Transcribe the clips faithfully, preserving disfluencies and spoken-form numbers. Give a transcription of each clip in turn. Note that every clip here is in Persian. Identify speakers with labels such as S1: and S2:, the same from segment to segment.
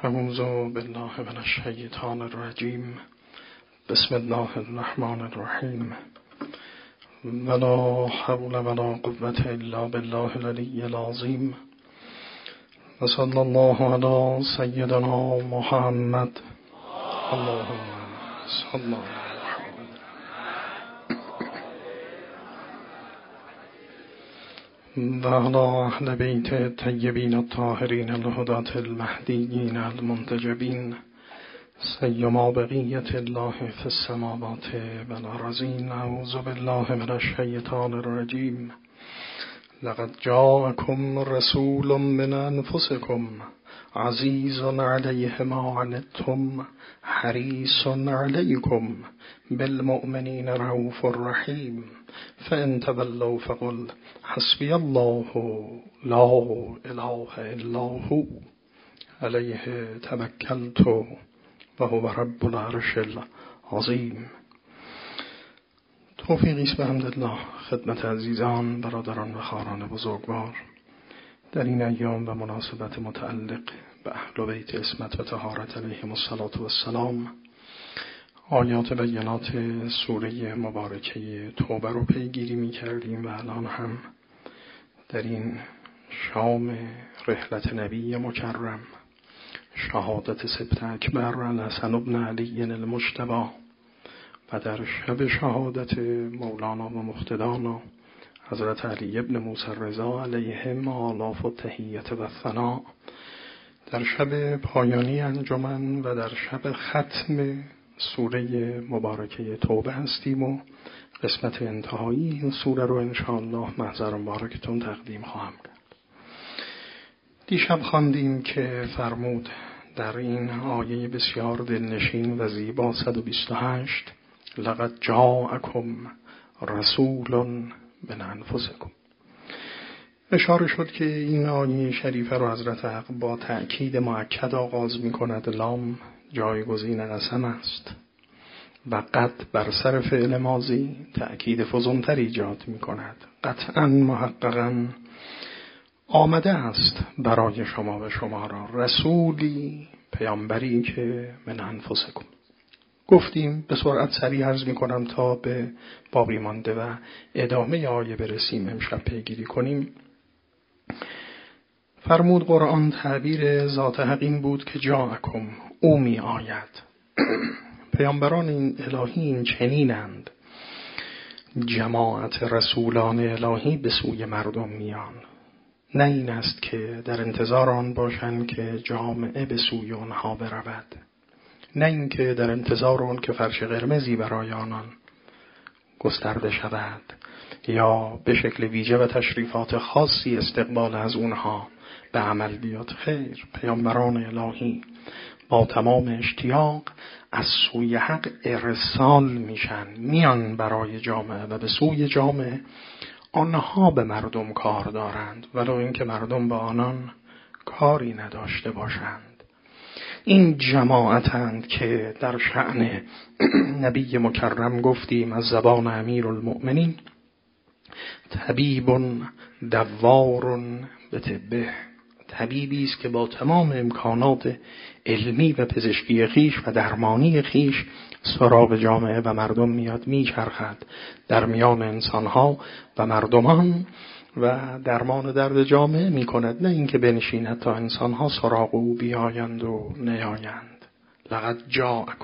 S1: اعوذ بالله من الشیطان الرجیم. بسم الله الرحمن الرحیم. ولا حول ولا قوة الا بالله العلی العظیم. و صلی الله علی سیدنا محمد. اللهم صل علی و علی اهل بیت الطیبین الطاهرین الهداة المهدیین المنتجبین، سیما بقیة الله فی السماوات والارضین. اعوذ بالله من الشیطان الرجیم. لقد جاءکم رسول من انفسکم عزیز علیه ما عنتم حریص علیکم بالمؤمنین رؤوف رحیم. فإن تولوا فقل حسبی الله لا اله الا هو علیه توکلت و هو رب العرش العظیم. توفیقی است بحمدالله خدمت عزیزان، برادران و خواهران بزرگوار در این ایام و مناسبت متعلق به اهل بیت عصمت و طهارت علیهم الصلاة والسلام آیات بینات سوره مبارکه توبه رو پیگیری می کردیم و الان هم در این شام رحلت نبی مکرم، شهادت سبط اکبر الحسن بن علی المجتبی و در شب شهادت مولانا و مقتدانا حضرت علی ابن موسی رضا علیهم آلاف التحیت و ثنا، در شب پایانی انجمن و در شب ختم سوره مبارکه توبه هستیم و قسمت انتهایی این سوره رو انشاءالله محضر مبارکتون تقدیم خواهم کرد. دیشب خواندیم که فرمود در این آیه بسیار دلنشین و زیبا صد و بیست و هشت لقد جاءکم رسول من انفسکم. اشاره شد که این آیه شریفه رو حضرت حق با تأکید مؤکد آغاز می کند. لام جایگزین قسم است و قد بر سر فعل ماضی تأکید فزونتر ایجاد می کند. قطعا محققا آمده است برای شما و شما را رسولی، پیامبری که من انفسکم. گفتیم به سرعت سریع عرض می کنم تا به باقی مانده و ادامه آیه برسیم، امشب پیگیری کنیم. فرمود قرآن تعبیر ذات حق این بود که جاءکم، او می آید. پیامبران این الهی این چنینند، جماعت رسولان الهی به سوی مردم میان. نه این است که در انتظار آن باشند که جامعه به سوی آنها برود، نه این که در انتظار آن که فرش قرمزی برای آنان گسترده شود یا به شکل ویژه و تشریفات خاصی استقبال از اونها به عمل بیاد. خیر، پیامبران الهی با تمام اشتیاق از سوی حق ارسال میشن، میان برای جامعه و به سوی جامعه آنها به مردم کار دارند ولو اینکه مردم با آنان کاری نداشته باشند. این جماعتند که در شأن نبی مکرم گفتیم از زبان امیر المؤمنین طبیب دوار به طبه، طبیبی است که با تمام امکانات علمی و پزشکی خیش و درمانی خیش سراغ جامعه و مردم میاد، میچرخد در میان انسانها و مردمان و درمان درد جامعه میکند، نه اینکه بنشیند تا انسانها سراغ او بیایند و نیایند. لقد جاءکم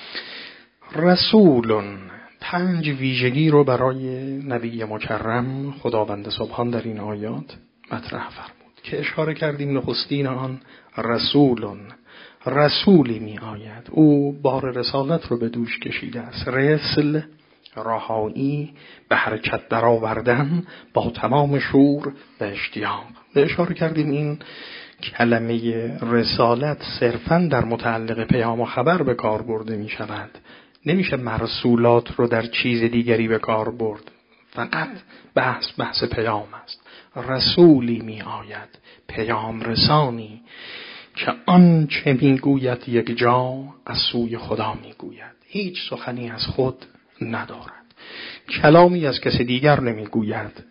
S1: رسول، پنج ویژگی رو برای نبی مکرم خداوند سبحان در این آیات مطرح فرمود که اشاره کردیم. نخستین آن رسولون، رسولی می آید، او بار رسالت رو به دوش کشیده است. رسل رهایی، به حرکت در آوردن با تمام شور و اشتیاق. به اشاره کردیم این کلمه رسالت صرفاً در متعلق پیام و خبر به کار برده می شود. نمیشه مرسولات رو در چیز دیگری به کار برد، فقط بحث بحث پیام است. رسولی می آید، پیام رسانی که آن چه می گوید یک جا از سوی خدا می گوید، هیچ سخنی از خود ندارد، کلامی از کسی دیگر نمی گوید،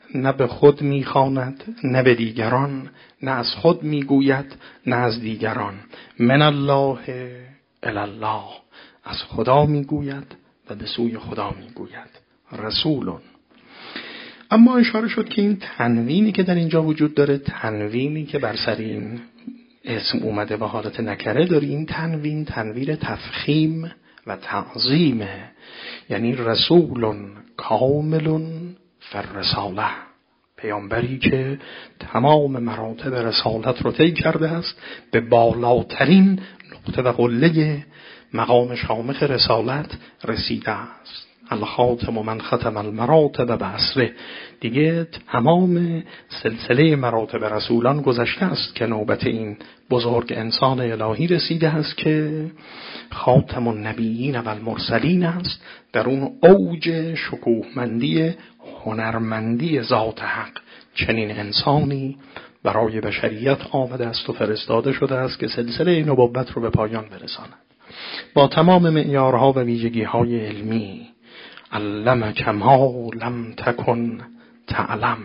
S1: نه به خود میخواند نه به دیگران، نه از خود میگوید نه از دیگران. من الله الی الله، از خدا میگوید و به سوی خدا میگوید. رسولون. اما اشاره شد که این تنوینی که در اینجا وجود داره، تنوینی که بر سر این اسم اومده به حالت نکره داره، این تنوین تنویر تفخیم و تعظیمه. یعنی رسولون کاملون فالرساله، پیامبری که تمام مراتب رسالت رو طی کرده است، به بالاترین نقطه و قله مقام شامخ رسالت رسیده است. الخاتم من ختم المراتب بعصره، دیگه تمام سلسله مراتب رسولان گذشته است که نوبت این بزرگ انسان الهی رسیده است که خاتم النبیین و المرسلین است، در اون اوج شکوهمندی هنرمندی ذات حق. چنین انسانی برای بشریت آمده است و فرستاده شده است که سلسله نبوت رو به پایان برساند با تمام معیارها و ویژگی‌های علمی. علم کما لم تکن تعلم،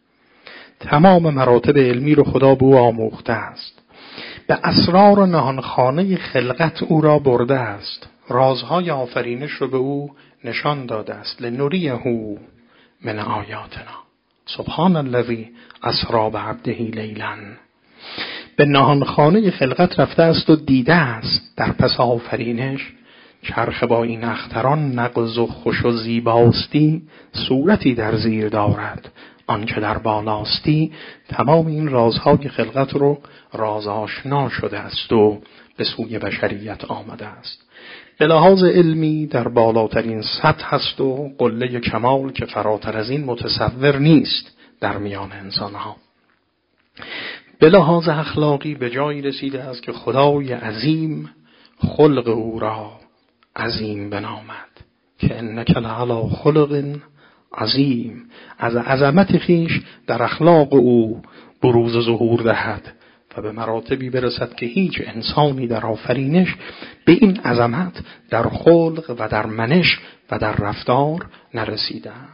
S1: تمام مراتب علمی رو خدا به او آموخته است. به اسرار و نهانخانه خلقت او را برده است، رازهای آفرینش رو به او نشان داده است. لنریه من آیاتنا سبحان الذی اسری بعبده لیلا. به نهانخانه خلقت رفته است و دیده است در پس آفرینش چرخ با این اختران نغز و خوش و زیباستی صورتی در زیر دارد، آنچه در بالاستی. تمام این رازهای خلقت رو راز آشنا شده است و به سوی بشریت آمده است. به لحاظ علمی در بالاترین سطح است و قله کمال که فراتر از این متصور نیست در میان انسانها. به لحاظ اخلاقی به جایی رسیده است که خدای عظیم خلق او را عظیم بنامد که انک لعلی خلق عظیم. از عظمت خیش در اخلاق او بروز ظهور دهد و به مراتبی برسد که هیچ انسانی در آفرینش به این عظمت در خلق و در منش و در رفتار نرسیده است.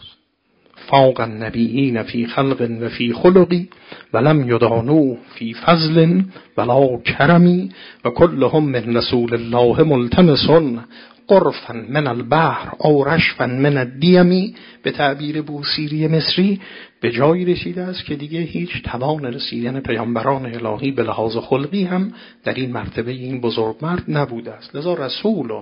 S1: فاق النبیین فی خلق و فی خلقی ولم یدانو فی فضل ولا کرمی و کلهم من رسول الله ملتمسون قرفا من البحر او رشفا من الدیمی. به تعبیر بوصیری مصری به جایی رسیده است که دیگه هیچ توان رسیدن پیامبران الهی به لحاظ خلقی هم در این مرتبه این بزرگمرد نبوده است. لذا رسولون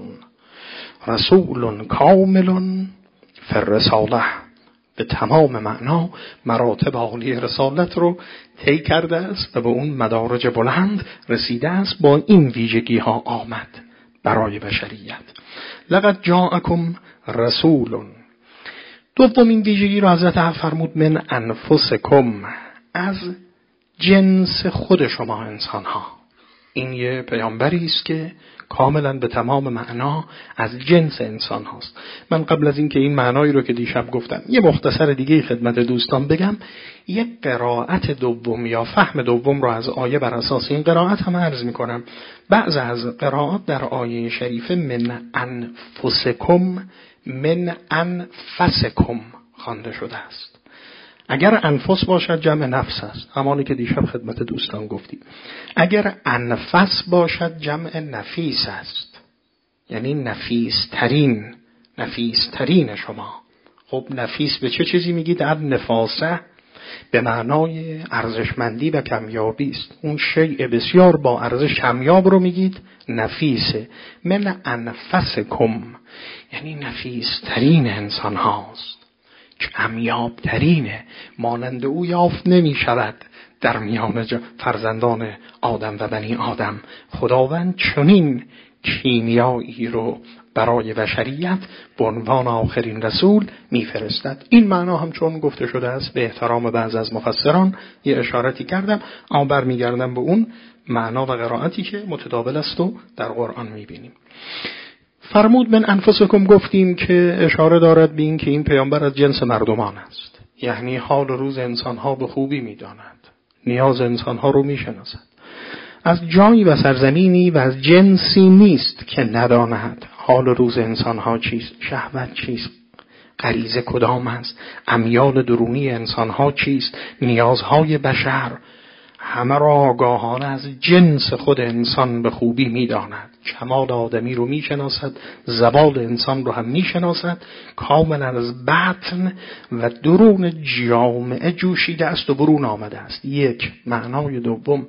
S1: رسولون کاملون فالرساله، به تمام معنا مراتب عالی رسالت رو طی کرده است و به اون مدارج بلند رسیده است. با این ویژگی ها آمد برای بشریت. لقد جاءکم رسول. دومین ویژگی رو حضرت حق فرمود من انفسکم، از جنس خود شما انسان ها. این یه پیامبری است که کاملا به تمام معنا از جنس انسان هاست. من قبل از اینکه این معنایی رو که دیشب گفتم یه مختصر دیگه خدمت دوستان بگم، یک قرائت دوم یا فهم دوم رو از آیه بر اساس این قرائت هم عرض میکنم. بعض از قرائات در آیه شریفه من انفسکم من انفسکم خوانده شده است. اگر انفس باشد جمع نفس است، همانی که دیشب خدمت دوستان گفتیم. اگر انفس باشد جمع نفیس است، یعنی نفیس ترین، نفیس ترین شما. خب نفیس به چه چیزی میگید؟ اب نفاسه به معنای ارزشمندی و کمیابی است. اون شیء بسیار با ارزش کمیاب رو میگید نفیسه. من انفسکم یعنی نفیس ترین انسان هاست، کمیاب ترینه، مانند او یافت نمی شود در میان فرزندان آدم و بنی آدم. خداوند چنین کیمیایی رو برای بشریت به عنوان آخرین رسول میفرستد. این معنا هم چون گفته شده است به احترام بعض از مفسران یه اشارتی کردم، اما برمیگردم به اون معنا و قرائتی که متداول است و در قرآن میبینیم. فرمود من انفسکم، گفتیم که اشاره دارد به این که این پیامبر از جنس مردمان است، یعنی حال و روز انسانها به خوبی میداند، نیاز انسانها رو میشناسد. از جایی و سرزمینی و از جنسی نیست که نداند حال و روز انسانها چیست، شهوت چیست، غریزه کدام است؟ امیال درونی انسانها چیست؟ نیازهای بشر همه را آگاهانه از جنس خود انسان به خوبی می‌داند. کمال آدمی رو می‌شناسد، زوال انسان رو هم می‌شناسد. کاملا از بطن و درون جامعه جوشیده است و برون آمده است. یک، معنای دوم،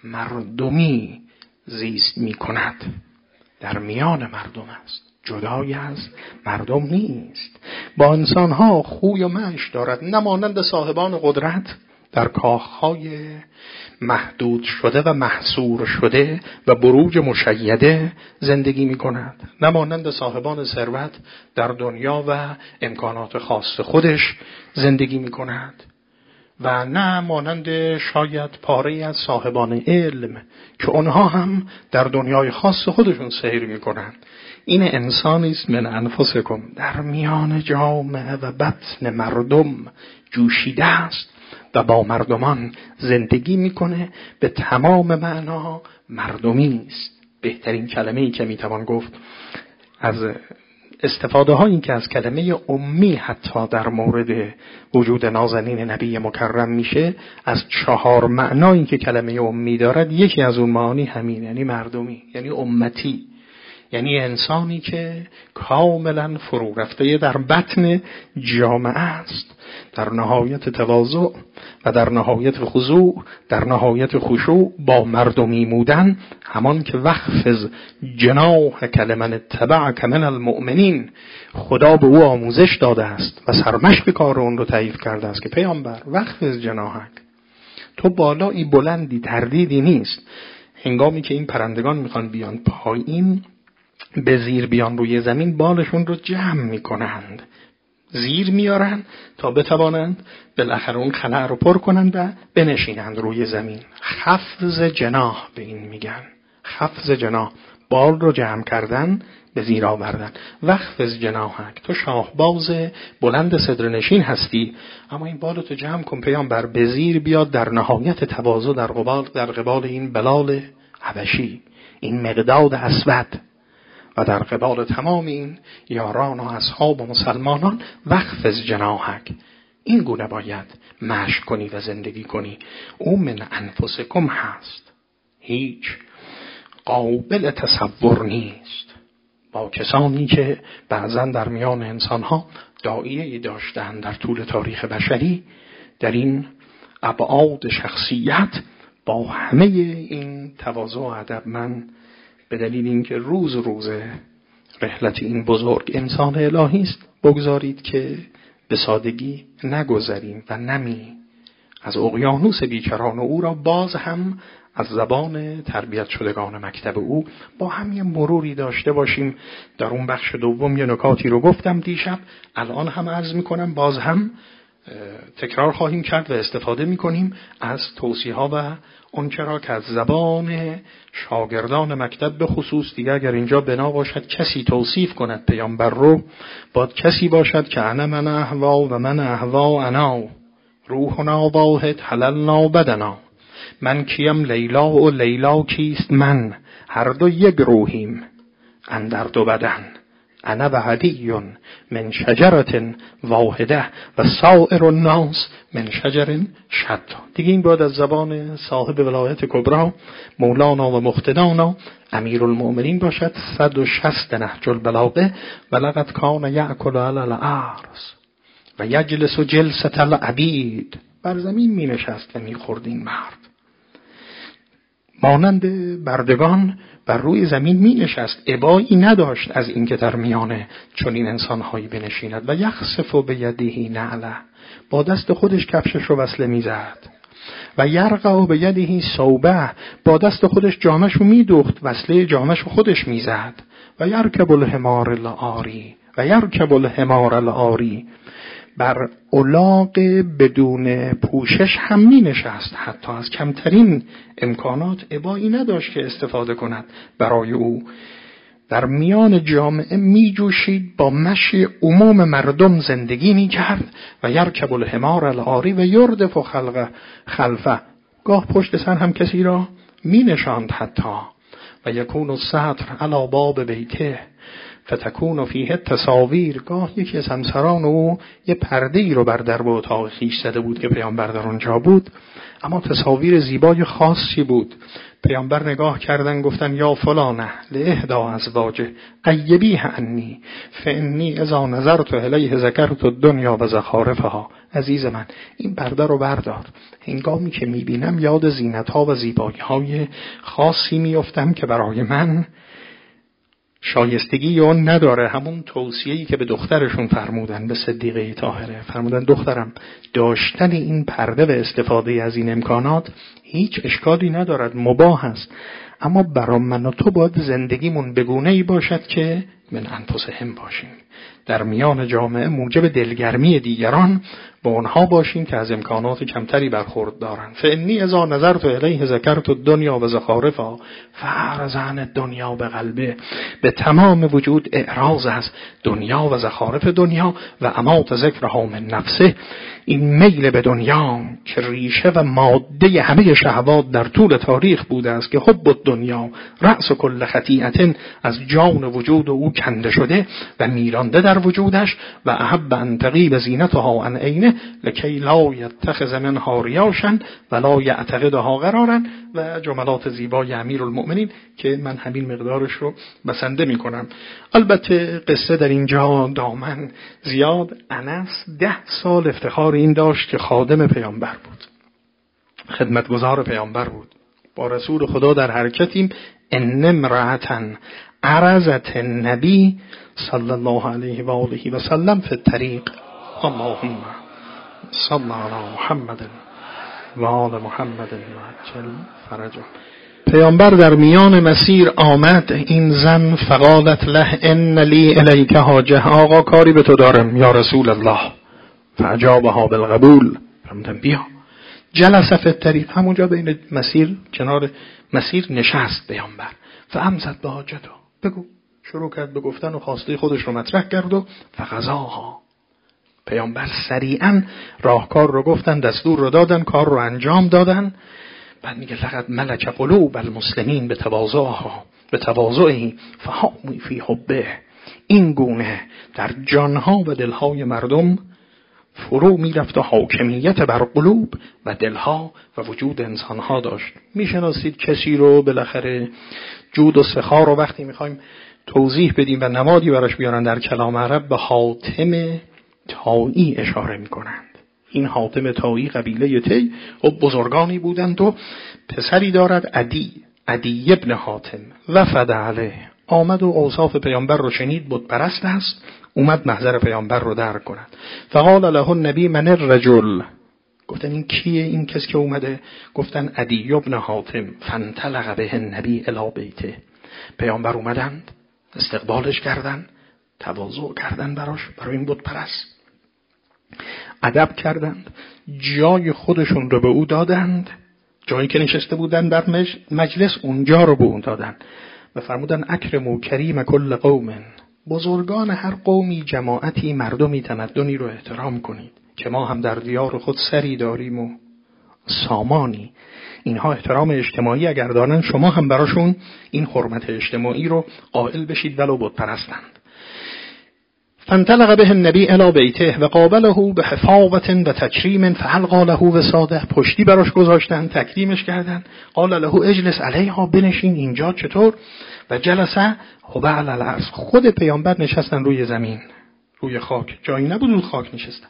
S1: مردمی زیست می‌کند، در میان مردم است، جدای از مردم نیست. با انسان‌ها خوی و معش دارد، نمانند صاحبان قدرت در کاخهای محدود شده و محصور شده و بروج مشیده زندگی می کند، نمانند صاحبان ثروت در دنیا و امکانات خاص خودش زندگی می کند و نه مانند شاید پاره از صاحبان علم که اونها هم در دنیای خاص خودشون سیر می کنند. این انسانی است من انفسکم، در میان جامعه و بطن مردم جوشیده است و با مردمان زندگی میکنه، به تمام معنا مردمی است. بهترین کلمه‌ای که میتوان گفت از استفاده هایی که از کلمه امی حتی در مورد وجود نازنین نبی مکرم میشه، از چهار معنایی که کلمه امی دارد یکی از اون معانی همین، یعنی مردمی، یعنی امتی، یعنی انسانی که کاملا فرو رفته در بطن جامعه است، در نهایت تواضع و در نهایت خضوع، در نهایت خشوع با مردمی بودن، همان که وخفض جناح کلمن اتبعک من المؤمنین، خدا به او آموزش داده است و سرمشق کار اون رو تایید کرده است که پیامبر وخفض جناحک، تو بالایی بلندی، تردیدی نیست. هنگامی که این پرندگان میخوان بیان پایین، به زیر بیان روی زمین، بالشون رو جمع میکنند، زیر میارن تا بتوانند بالاخره اون خلأ رو پر کنند و بنشینند روی زمین. خفض جناح به این میگن، خفض جناح، بال رو جمع کردن، به زیر آوردن. وخفض جناحک، تو شاهباز بلند صدرنشین هستی، اما این بالتو جمع کن پیامبر، به زیر بیاد در نهایت تواضع در قبال در قبال این بلال حبشی، این مقداد اسود، و در قبال تمام این یاران و اصحاب و مسلمانان. وخفض جناحک، این گونه باید مشق کنی و زندگی کنی. او من انفسکم هست، هیچ قابل تصور نیست با کسانی که بعضا در میان انسانها داعیه‌ای داشتند در طول تاریخ بشری، در این ابعاد شخصیت با همه این تواضع و ادب. من به دلیل اینکه روز روز رحلت این بزرگ انسان الهی است، بگذارید که به سادگی نگذریم و نمی از اقیانوس بیکران او را باز هم از زبان تربیت شدگان مکتب او با هم یه مروری داشته باشیم. در اون بخش دوم یه نکاتی رو گفتم دیشب، الان هم عرض میکنم، باز هم تکرار خواهیم کرد و استفاده میکنیم از توصیه ها و اون چرا که از زبان شاگردان مکتب به خصوص دیگه اگر اینجا بنا باشد کسی توصیف کند پیامبر رو، باید کسی باشد که انا من احوا و من احوا انا، روحنا واحد حللنا بدنا، من کیم لیلا و لیلا کیست من، هر دو یک روحیم اندر دو بدن، انا و عدیون من شجرت واحده و سائر الناس من شجر شتا. دیگه این باید از زبان صاحب ولایت کبرا مولانا و مقتدانا امیر المؤمنین باشد. صد و شصت نهج البلاغه و لقد کان یأکل علی الارض و یجلس جلسة العبید، بر زمین می نشست و می خورد این مرد، مانند بردگان بر روی زمین می نشست، ابایی نداشت از اینکه در میانه چنین انسانهایی بنشیند. و یخسف بیده نعله، با دست خودش کفشش رو وصله می زد. و یرقع بیده ثوبه، با دست خودش جامش رو می دوخت، وصله جامش رو خودش می زد. و یرکب الحمار العاری و یرکب الحمار العاری، بر الاغ بدون پوشش هم می نشست، حتی از کمترین امکانات ابایی نداشت که استفاده کند برای او. در میان جامعه می جوشید، با مشی عموم مردم زندگی می کرد. و یرکب الحمار العاری و یردف خلق خلفه، گاه پشت سر هم کسی را می نشاند حتی. و یکون الستر علی باب بیته فتکون فیه تصاویر، گاه یکی از همسران او یه پرده‌ای رو بر درب اتاق خویش زده بود که پیامبر در اونجا بود، اما تصاویر زیبای خاصی بود. پیامبر نگاه کردن گفتن یا فلانه لاحدا ازواجه قیبیه عنی فانی اذا نظرت الیه ذکرت الدنیا و زخارفها. عزیز من این پرده رو بردار، هنگامی که میبینم یاد زینت‌ها و زیبایی‌های خاصی میافتم که برای من شایستگی اون نداره. همون توصیه‌ای که به دخترشون فرمودن، به صدیقه طاهره فرمودن دخترم داشتن این پرده و استفاده از این امکانات هیچ اشکالی ندارد، مباح است، اما برای من و تو باید زندگیمون بگونه‌ای باشد که من انفسهم باشیم، در میان جامعه موجب دلگرمی دیگران با اونها باشیم که از امکانات کمتری برخورد دارن. فانی اذا نظرت الیه ذکرت الدنیا و زخارفها فاعرض عن الدنیا بقلبه. به تمام وجود اعراض از دنیا و زخارف دنیا و امات ذکرها من نفسه. این میل به دنیا که ریشه و ماده همه شهوات در طول تاریخ بوده است که حب الدنیا رأس کل خطیئت، از جان وجود او کنده شده و میرانده در وجودش و احب ان تغیب زینتها عن عینه لکی لا یتخذ منها ریاشا ولا یعتقدها قرارا. و جملات زیبای امیرالمؤمنین که من همین مقدارش رو بسنده می کنم. البته قصه در اینجا دامن زیاد. انس ده سال افتخار این داشت که خادم پیامبر بود، خدمتگزار پیامبر بود، با رسول خدا در حرکتیم. ان امرأة عرضت النبی صلی الله علیه و آله و سلم فی الطریق اللهم صل علی محمد و آل محمد وعجل فرجه. پیامبر در میان مسیر آمد، این زن فقالت له ان لی الیک حاجه، آقا کاری به تو دارم یا رسول الله. فاجابها بالقبول، فرمودن بیا. جلس فی الطریق، همونجا بین مسیر کنار مسیر نشست پیامبر. فامزد به حاجته، بگو. شروع کرد به گفتن و خواسته خودش رو مطرح کرد و فقضاها. پیامبر سریعا راهکار رو گفتن، دستور رو دادن، کار رو انجام دادن. بعد میگه لقد ملک قلوب المسلمین به تواضعها به تواضعه فهامی فی حبه. این گونه در جانها و دلهای مردم فرو میرفت و حاکمیت بر قلوب و دلها و وجود انسانها داشت. میشناسید کسی رو بالاخره جود و سخا رو وقتی میخوایم توضیح بدیم و نمادی براش بیارن در کلام عرب به حاتم تایی اشاره میکنند. این حاتم تایی قبیله تی و بزرگانی بودند و پسری دارد عدی عدی ابن حاتم وفد علیه. آمد و اوصاف پیامبر رو شنید، بت پرست است، اومد محضر پیامبر رو درک کند. فقال له النبی من الرجل، گفتن این کیه این کس که اومده؟ گفتن عدی ابن حاتم. فانطلق به النبی الی بیته. پیامبر اومدند، استقبالش کردن، تواضع کردن براش، برای این بت پرست ادب کردند، جای خودشون رو به او دادند، جایی که نشسته بودن در مجلس اونجا رو به اون دادن و فرمودن اکرموا کریم کل قوم، بزرگان هر قومی، جماعتی، مردمی، تمدنی رو احترام کنید که ما هم در دیار خود سری داریم و سامانی. اینها احترام اجتماعی اگر دارن، شما هم براشون این حرمت اجتماعی رو قائل بشید ولو بت پرستند. فانطلق به النبی الی بیته و قابله به حفاوت و تکریم فالقى له وساده. پشتی براش گذاشتن، تکریمش کردن. قال له اجلس علیها، بنشین اینجا. چطور؟ و جلسه هو علی الارض، خود پیامبر نشستن روی زمین، روی خاک، جایی نبود خاک نشستن.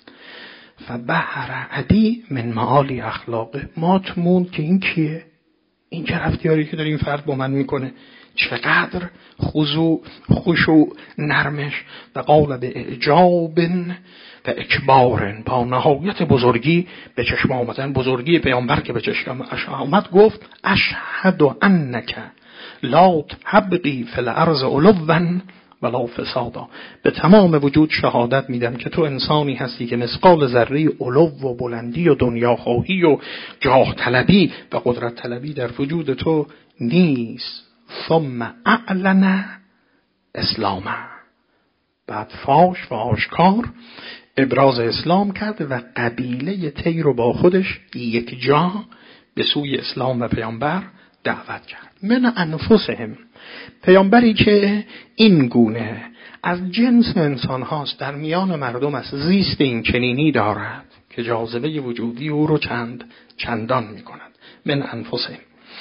S1: فبحر عدی من معالی اخلاقه، مات موند که این کیه؟ این چه رفتاری که داره این فرد با من میکنه؟ چقدر خضوع، خشوع، نرمش. و قال به اعجاب و اکبار، با نهایت بزرگی به چشم آمدن، بزرگی پیامبر که به چشم آمد، گفت اشهد انک لا تبغی فی الارض علوا ولا فسادا. به تمام وجود شهادت میدم که تو انسانی هستی که مثقال ذره علو و بلندی و دنیاخواهی و جاه طلبی و قدرت طلبی در وجود تو نیست. ثم اعلن اسلام، بعد فاش و آشکار ابراز اسلام کرد و قبیله تی رو با خودش یک جا به سوی اسلام و پیامبر دعوت کرد. من انفسهم، پیامبری که این گونه از جنس انسان هاست، در میان مردم است، زیست این چنینی دارد که جاذبه وجودی او رو چند چندان می کند. من انفسهم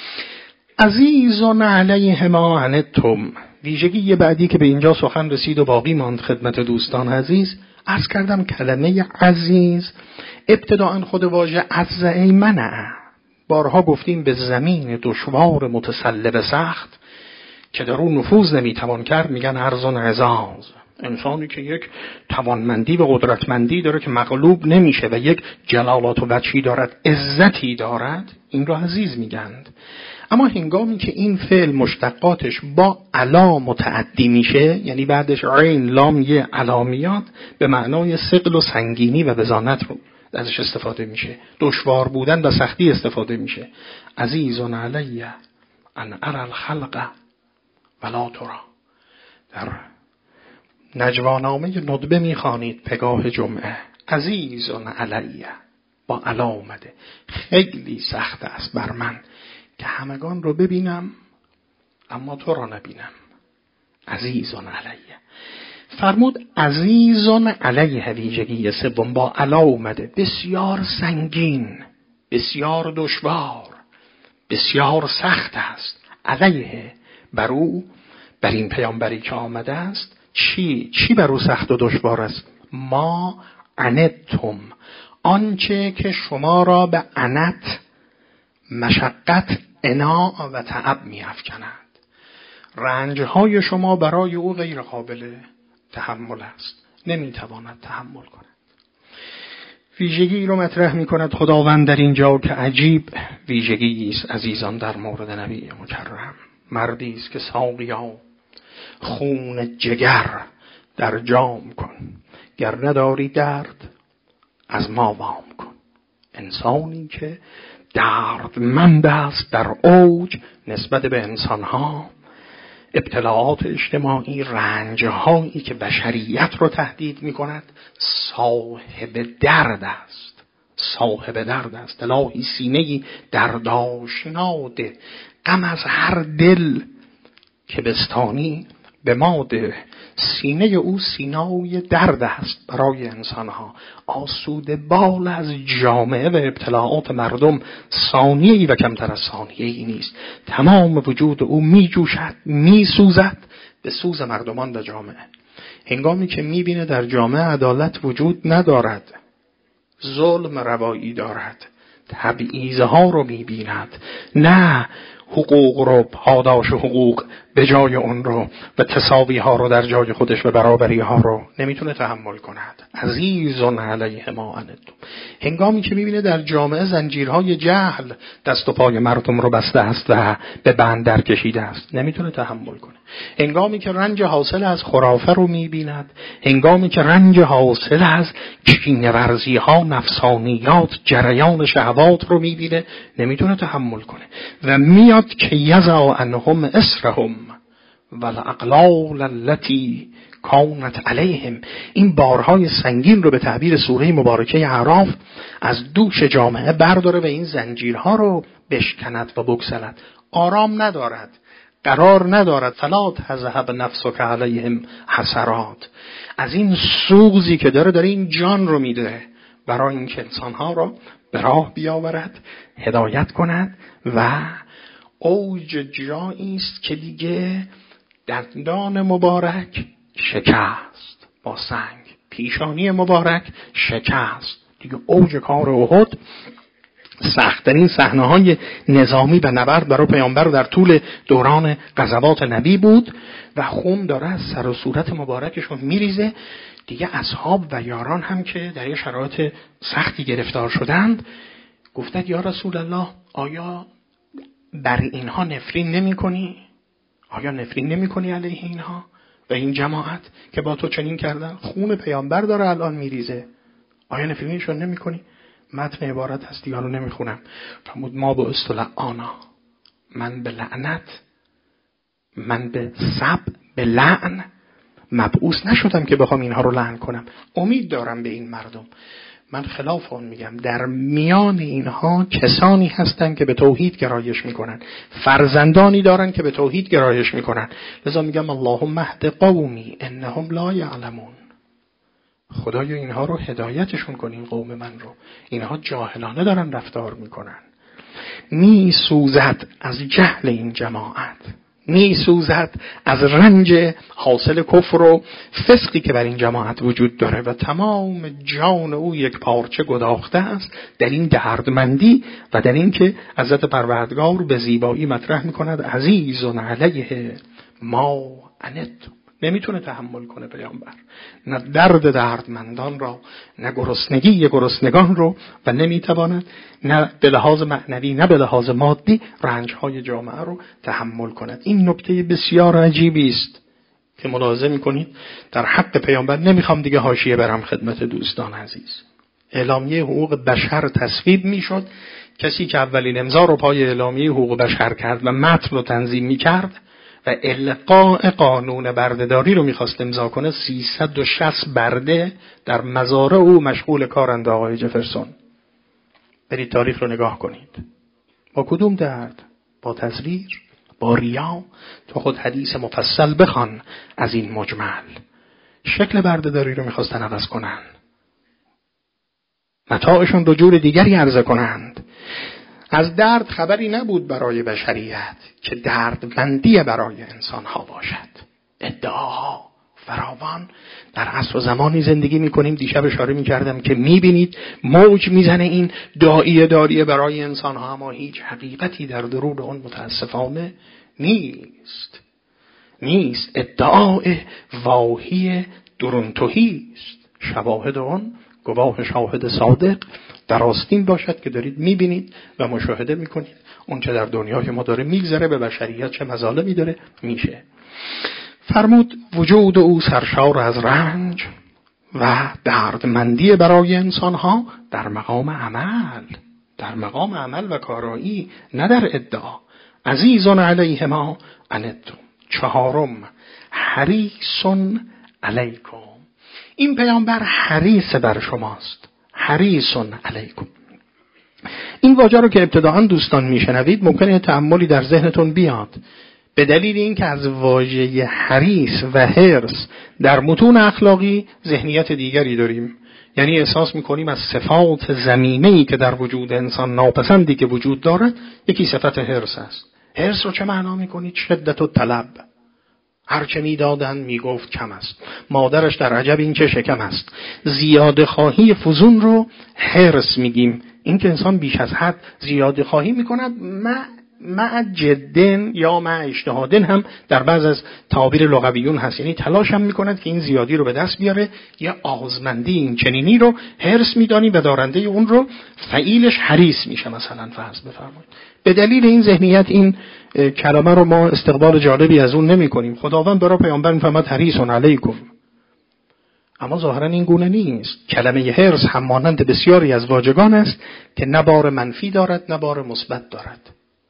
S1: عزیزون علیهم ما عنتم. ویژگی بعدی که به اینجا سخن رسید و باقی ماند خدمت دوستان عزیز، عرض کردم کلمه عزیز ابتداءً خود واژه عز ایمنه. بارها گفتیم به زمین دشوار متسلب سخت که در اون نفوذ نمیتوان کرد میگن ارزون عزاز. انسانی که یک توانمندی و قدرتمندی داره که مغلوب نمیشه و یک جلالات و وجهی دارد، عزتی دارد، این رو عزیز میگند. اما هنگامی که این فعل مشتقاتش با علا متعدی میشه، یعنی بعدش عین لام یه علا میاد، به معنای ثقل و سنگینی و بزانت رو ازش استفاده میشه، دشوار بودن و سختی استفاده میشه. عزیزون علی ان اری الخلق ولا ترا. در نجوانامه ندبه میخوانید پگاه جمعه، عزیزون علی با علا اومده، خیلی سخت است بر من که همگان رو ببینم اما تو را نبینم. عزیزون علیه. فرمود عزیزون علیه ویژگی سوم با علا اومده، بسیار سنگین، بسیار دشوار، بسیار سخت است. علیه بر او، بر این پیامبری که آمده است، چی چی بر او سخت و دشوار است؟ ما عنتم، آنچه که شما را به عنت، مشقت، عناء و تعب می افکند. رنجهای شما برای او غیر قابل تحمل است، نمی تواند تحمل کند. ویژگی رو مطرح می کند خداوند در اینجا که عجیب ویژگی است عزیزان در مورد نبی مکرم. مردی است که ساقیا خون جگر در جام کن، گر نداری درد از ما وام کن. انسانی که دردمند است در اوج نسبت به انسانها، ابتلاعات اجتماعی، رنجهایی که بشریت رو تهدید می کند، صاحب درد است، صاحب درد است. الهی سینه‌ای دردآشناده، غم از هر دل که بستانی به ما ده. سینه او سینای درد است برای انسانها. آسوده بال از جامعه و ابتلاعات مردم ثانیه‌ای و کمتر از ثانیه‌ای نیست. تمام وجود او می جوشد، می سوزد به سوز مردمان و جامعه. هنگامی که می بینه در جامعه عدالت وجود ندارد، ظلم روایی دارد، تبعیض ها رو می بیند، نه حقوق رو، پاداش حقوق به جای اون رو و تساوی ها رو در جای خودش و برابری ها رو نمیتونه تحمل کند. عزیزون علیه ما عنتم. هنگامی که میبینه در جامعه زنجیرهای جهل دست و پای مردم رو بسته است و به بند در کشیده است، نمیتونه تحمل کنه. هنگامی که رنج حاصل از خرافه رو میبیند، هنگامی که رنج حاصل از کینه ورزی ها، نفسانیات، جریان شهوات رو میبینه، نمیتونه تحمل کنه و میاد که یضع عنهم اسرهم والاغلال التي کانت علیهم. این بارهای سنگین رو به تعبیر سوره مبارکه اعراف از دوش جامعه برداره و این زنجیرها رو بشکند و بگسلد. آرام ندارد، قرار ندارد. فلا تذهب نفسک علیهم حسرات. از این سوزی که داره داره این جان رو میده برای اینکه انسانها رو به راه بیاورد، هدایت کند و اوج جایی است که دیگه دندان مبارک شکست با سنگ، پیشانی مبارک شکست. دیگه اوج کار احد، سخت‌ترین صحنه‌های نظامی و نبرد برای پیامبر در طول دوران غزوات نبی بود و خون داره از سر و صورت مبارکشون میریزه. دیگه اصحاب و یاران هم که در یه شرایط سختی گرفتار شدند گفتند یا رسول الله، آیا بر اینها نفرین نمی کنی؟ آیا نفرین نمی کنی علیه اینها و این جماعت که با تو چنین کردن؟ خون پیامبر داره الان میریزه، آیا نفرینشون نمی کنی؟ متن عبارت هست دیگه رو نمی خونم. فرمود ما با استلعانا، من به لعنت، من به سب، به لعن مبعوث نشدم که بخوام اینها رو لعن کنم. امید دارم به این مردم. من خلاف اون میگم، در میان اینها کسانی هستند که به توحید گرایش میکنن، فرزندانی دارن که به توحید گرایش میکنن. لذا میگم اللهم اهد قومی انهم لا یعلمون. خدایا اینها رو هدایتشون کن، این قوم من رو، اینها جاهلانه دارن رفتار میکنن. می سوزد از جهل این جماعت، می سوزد از رنج حاصل کفر و فسقی که بر این جماعت وجود داره و تمام جان او یک پارچه گداخته است در این دردمندی و در این که حضرت پروردگار به زیبایی مطرح میکند عزیز علیه ما عنتم. نمیتونه تحمل کنه پیامبر نه درد دردمندان را، نه گرسنگی گرسنگان رو، و نمیتواند نه به لحاظ معنوی نه به لحاظ مادی رنجهای جامعه رو تحمل کند. این نکته بسیار عجیبی است که ملاحظه میکنید در حق پیامبر. نمیخوام دیگه حاشیه برم خدمت دوستان عزیز. اعلامیه حقوق بشر تصویب میشد، کسی که اولین امضا رو پای اعلامیه حقوق بشر کرد و متن رو تنظیم میکرد و القاء قانون بردهداری رو میخواست امضا کنه، سیصد و شصت برده در مزارع او مشغول کارند آقای جفرسون. برید تاریخ رو نگاه کنید. با کدوم درد؟ با تزویر؟ با ریا؟ تو خود حدیث مفصل بخوان از این مجمل. شکل بردهداری رو میخواستن عوض کنن، متاعشون رو جور دیگری عرضه کنند. از درد خبری نبود برای بشریت که دردمندی برای انسان ها باشد. ادعاها فراوان. در عصر و زمانی زندگی میکنیم، دیشب اشاره میکردم که میبینید موج میزنه این داعیه داریه برای انسان ها، اما هیچ حقیقتی در درون اون متاسفانه نیست. نیست. ادعای واهی درونتویی است. شواهد اون گواه شاهد صادق در آستین باشد که دارید میبینید و مشاهده میکنید اون چه در دنیای ما داره میگذره به بشریت چه مظالمی داره میشه. فرمود وجود او سرشار از رنج و دردمندی برای انسانها در مقام عمل، در مقام عمل و کارایی، نه در ادعا. عزیزون علیه ما عنتم. چهارم حریصون علیکم. این پیامبر حریص بر شماست. حریصون علیکم. این واژه رو که ابتداءً دوستان میشنوید ممکنه تأملی در ذهنتون بیاد، به دلیل اینکه از واژه حریص و حرص در متون اخلاقی ذهنیت دیگری داریم. یعنی احساس میکنیم از صفات ذمیمه‌ای که در وجود انسان ناپسندی که وجود دارد یکی صفت حرص است. حرص رو چه معنا میکنید؟ شدت و طلب. هر چه میدادن میگفت کم است. مادرش در عجب این چه شکم است. زیاده خواهی فزون رو حرص میگیم. این که انسان بیش از حد زیاده خواهی میکند، مع مع جدن یا مع اجتهادن هم در بعض از تعابیر لغویون هست. یعنی تلاش هم میکند که این زیادی رو به دست بیاره. یا آزمندی این چنینی رو حرص میدانی و دارنده اون رو فعیلش حریص میشه. مثلا فرض بفرمایید به دلیل این ذهنیت این کلمه رو ما استقبال جالبی از اون نمی کنیم. خداوند برای پیامبر میفرماد حریصون علیکم. اما ظاهرا این گونه نیست. کلمه حرص هم مانند بسیاری از واژگان است که نه بار منفی دارد نه بار مثبت دارد،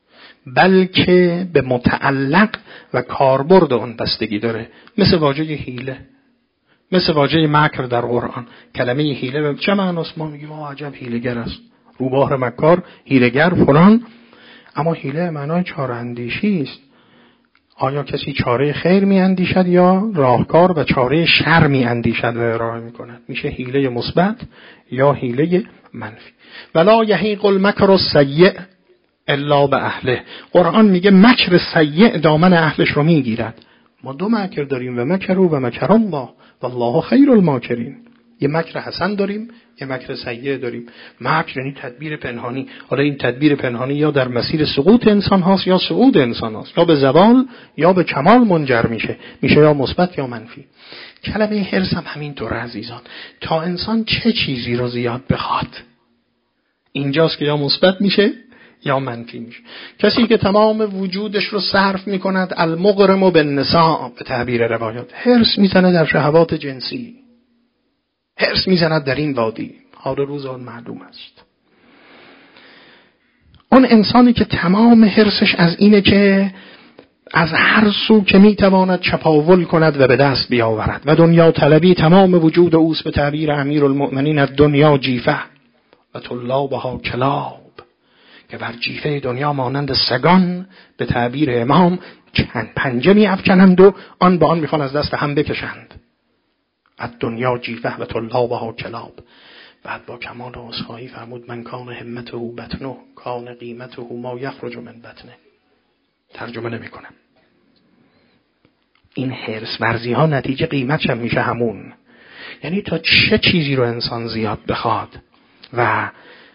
S1: بلکه به متعلق و کاربرد آن بستگی داره. مثل واژه حیله، مثل واژه مکر در قرآن. کلمه حیله چه معناست؟ ما میگیم آه عجب حیله‌گر است، روباه مکار، حیله‌گر فلان. اما حیله معنای چاره اندیشی است. آیا کسی چاره خیر می اندیشد یا راهکار و چاره شر می اندیشد و ارائه می کند؟ میشه حیله مثبت یا حیله منفی. ولا یحیق المکر السیء الا به اهله. قرآن میگه مکر سیء دامن اهلش رو میگیرد. ما دو مکر داریم، و مکر و مکر الله والله خیر الماکرین. یه مکر حسن داریم، یه مکر سیء داریم. مکر یعنی تدبیر پنهانی. حالا این تدبیر پنهانی یا در مسیر سقوط انسان هاست یا صعود انسان هاست، یا به زوال یا به کمال منجر میشه. میشه یا مثبت یا منفی. کلمه حرص هم همینطور عزیزان. تا انسان چه چیزی رو زیاد بخواد، اینجاست که یا مثبت میشه یا منفی میشه. کسی که تمام وجودش رو صرف میکند المغرم بالنساء به تعبیر روایات، حرص میزنه در شهوات جنسی، حرص میزند در این وادی، حال روز آن معلوم است. اون انسانی که تمام حرصش از اینه که از هر سو که میتواند چپاول کند و به دست بیاورد و دنیا طلبی تمام وجود اوست. به تعبیر امیرالمؤمنین دنیا جیفه و طلابها کلاب، که بر جیفه دنیا مانند سگان به تعبیر امام چند پنجه می افکنند و آن به آن میخوان از دست هم بکشند. از دنیا جیفه و طلابها کلاب. بعد با کمال عذرخواهی فرمود من کان همته بطنه کان قیمته ما یخرج من بطنه. ترجمه نمی کنم. این حرص ورزی ها نتیجه قیمتش هم میشه همون. یعنی تا چه چیزی رو انسان زیاد بخواد و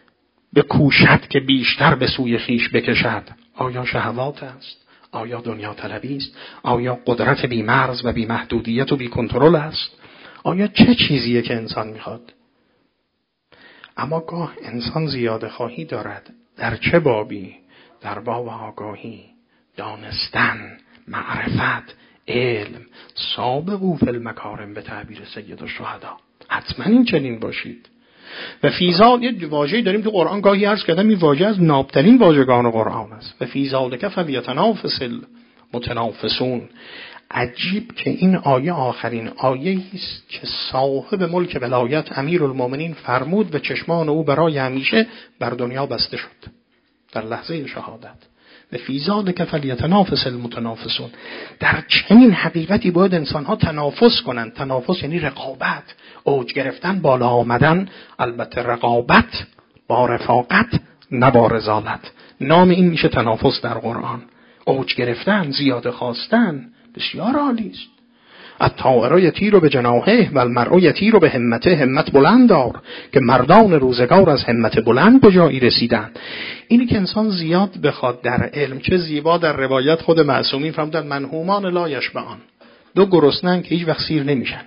S1: بکوشد که بیشتر به سوی خیش بکشد. آیا شهوات است؟ آیا دنیا طلبی است؟ آیا قدرت بی‌مرز و بی‌محدودیت و بی‌کنترل است؟ آیا چه چیزیه که انسان میخواد؟ اما گاه انسان زیاده خواهی دارد. در چه بابی؟ در باب آگاهی، دانستن، معرفت، علم. سابقوا فی المکارم به تعبیر سید الشهدا. حتما این چنین باشید. و فیزال یه واژه‌ای داریم تو قرآن، گاهی عرض کردم این واژه از نابترین واژگان قرآن است. و فی ذلک فلیتنافس المتنافسون. عجیب که این آیه آخرین آیه است که صاحب ملک ولایت امیرالمؤمنین فرمود و چشمان او برای همیشه بر دنیا بسته شد در لحظه شهادت. و فی ذلک فلیتنافس المتنافسون. در چنین حقیقتی باید انسان‌ها تنافس کنند. تنافس یعنی رقابت، اوج گرفتن، بالا آمدن. البته رقابت با رفاقت، نه با رذالت. نام این میشه تنافس در قرآن. اوج گرفتن، زیاده خواستن، بسیار عالی است. الطائر یطیر بجناحه و المرء یطیر بهمته. همت بلند دار که مردان روزگار از همت بلند به جایی رسیدن. اینی که انسان زیاد بخواد در علم. چه زیبا در روایت خود معصومین فرمودند منهومان لا یشبعان. دو گرسنه‌اند که هیچ وقت سیر نمیشن.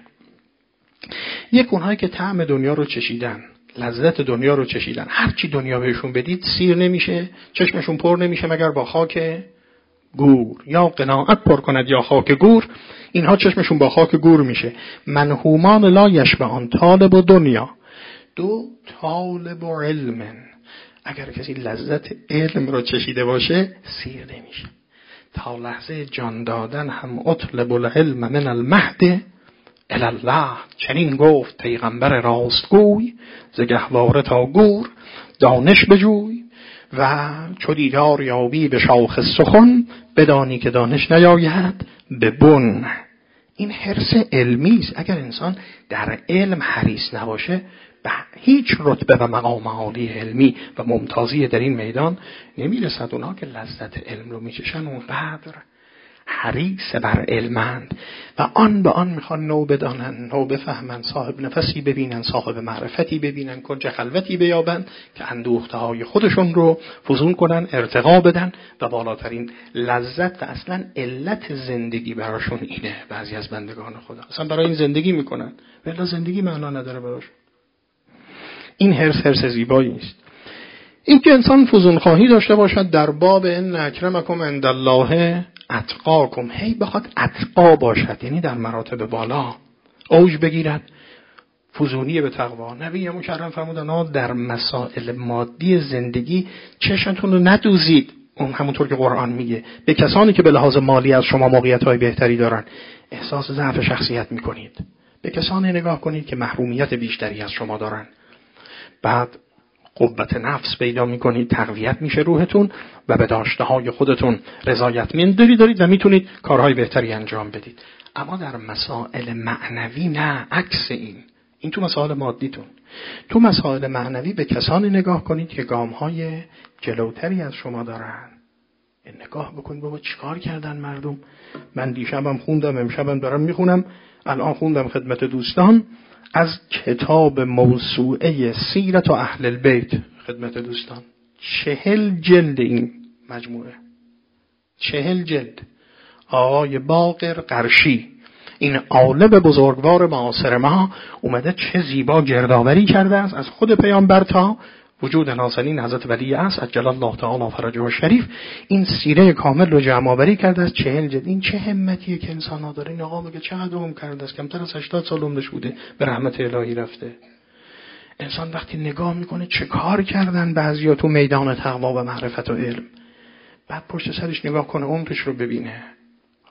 S1: یک اونهایی که طعم دنیا رو چشیدن، لذت دنیا رو چشیدن، هر چی دنیا بهشون بدید سیر نمیشه، چشمشون پر نمیشه مگر با خاک گور. یا قناعت پر کند یا خاک گور. اینها چشمشون با خاک گور میشه. منهومان لا یشبعان. طالب و دنیا. دو طالب و علم. اگر کسی لذت علم رو چشیده باشه سیر نمیشه. تا لحظه جان دادن هم اطلب العلم من المهد الی الله. چنین گفت پیغمبر راستگوی ز گهواره تا گور دانش بجوی. و چو دیدار یابی به شاخ سخن بدانی که دانش نیاید به بن. این حرص علمی است. اگر انسان در علم حریص نباشه به هیچ رتبه و مقام عالی علمی و ممتازی در این میدان نمیرسد. اونها که لذت علم رو میچشن اونقدر حریص بر علمند و آن به آن میخوان نو بدانن، نو بفهمن، صاحب نفسی ببینن، صاحب معرفتی ببینن، کنج خلوتی بیابن که اندوخته های خودشون رو فزون کنن، ارتقا بدن و بالاترین لذت و اصلا علت زندگی براشون اینه. بعضی از بندگان خدا اصلا برای این زندگی میکنن ولی زندگی معنا نداره براشون. این حرص حرص زیبایی است. این که انسان فزون خواهی داشته باشد در باب ان اکرمکم عند الله اتقاکم. هی بخواد اتقا باشد، یعنی در مراتب بالا اوج بگیرد، فزونی به تقوا. نبی مکرم فرمودن در مسائل مادی زندگی چشمتون رو ندوزید. اون همونطور که قرآن میگه به کسانی که به لحاظ مالی از شما موقعیت‌های بهتری دارن احساس ضعف شخصیت میکنید. به کسانی نگاه کنید که محرومیت بیشتری از شما دارن. بعد قوت نفس پیدا میکنید، تقویت میشه روحتون و به داشته های خودتون رضایت مینداری دارید و میتونید کارهای بهتری انجام بدید. اما در مسائل معنوی نه، عکس این. این تو مسائل مادیتون. تو مسائل معنوی به کسانی نگاه کنید که گامهای جلوتری از شما دارن. نگاه بکنید بابا چیکار کردن مردم. من دیشبم خوندم، امشبم دارم میخونم، الان خوندم خدمت دوستان از کتاب موسوعه سیرت و اهل البیت خدمت دوستان. چهل جلد این مجموعه، چهل جلد. آقای باقر قرشی، این عالم بزرگوار معاصر ما، اومده چه زیبا گردآوری کرده است از خود پیامبر تا وجود نازنین حضرت ولی عصر عجل الله تعالی فرجه الشریف. این سیره کامل رو جمع آوری کرده از چهل جلد. این چه همتیه که انسان ها داره. این آقا میگه چقدر عمر کرده است، کمتر از هشتاد سال عمرش بوده، به رحمت الهی رفته. انسان وقتی نگاه میکنه چه کار کردن بعضیا تو میدان تقوا و معرفت و علم، بعد پشت سرش نگاه کنه عمرش رو ببینه،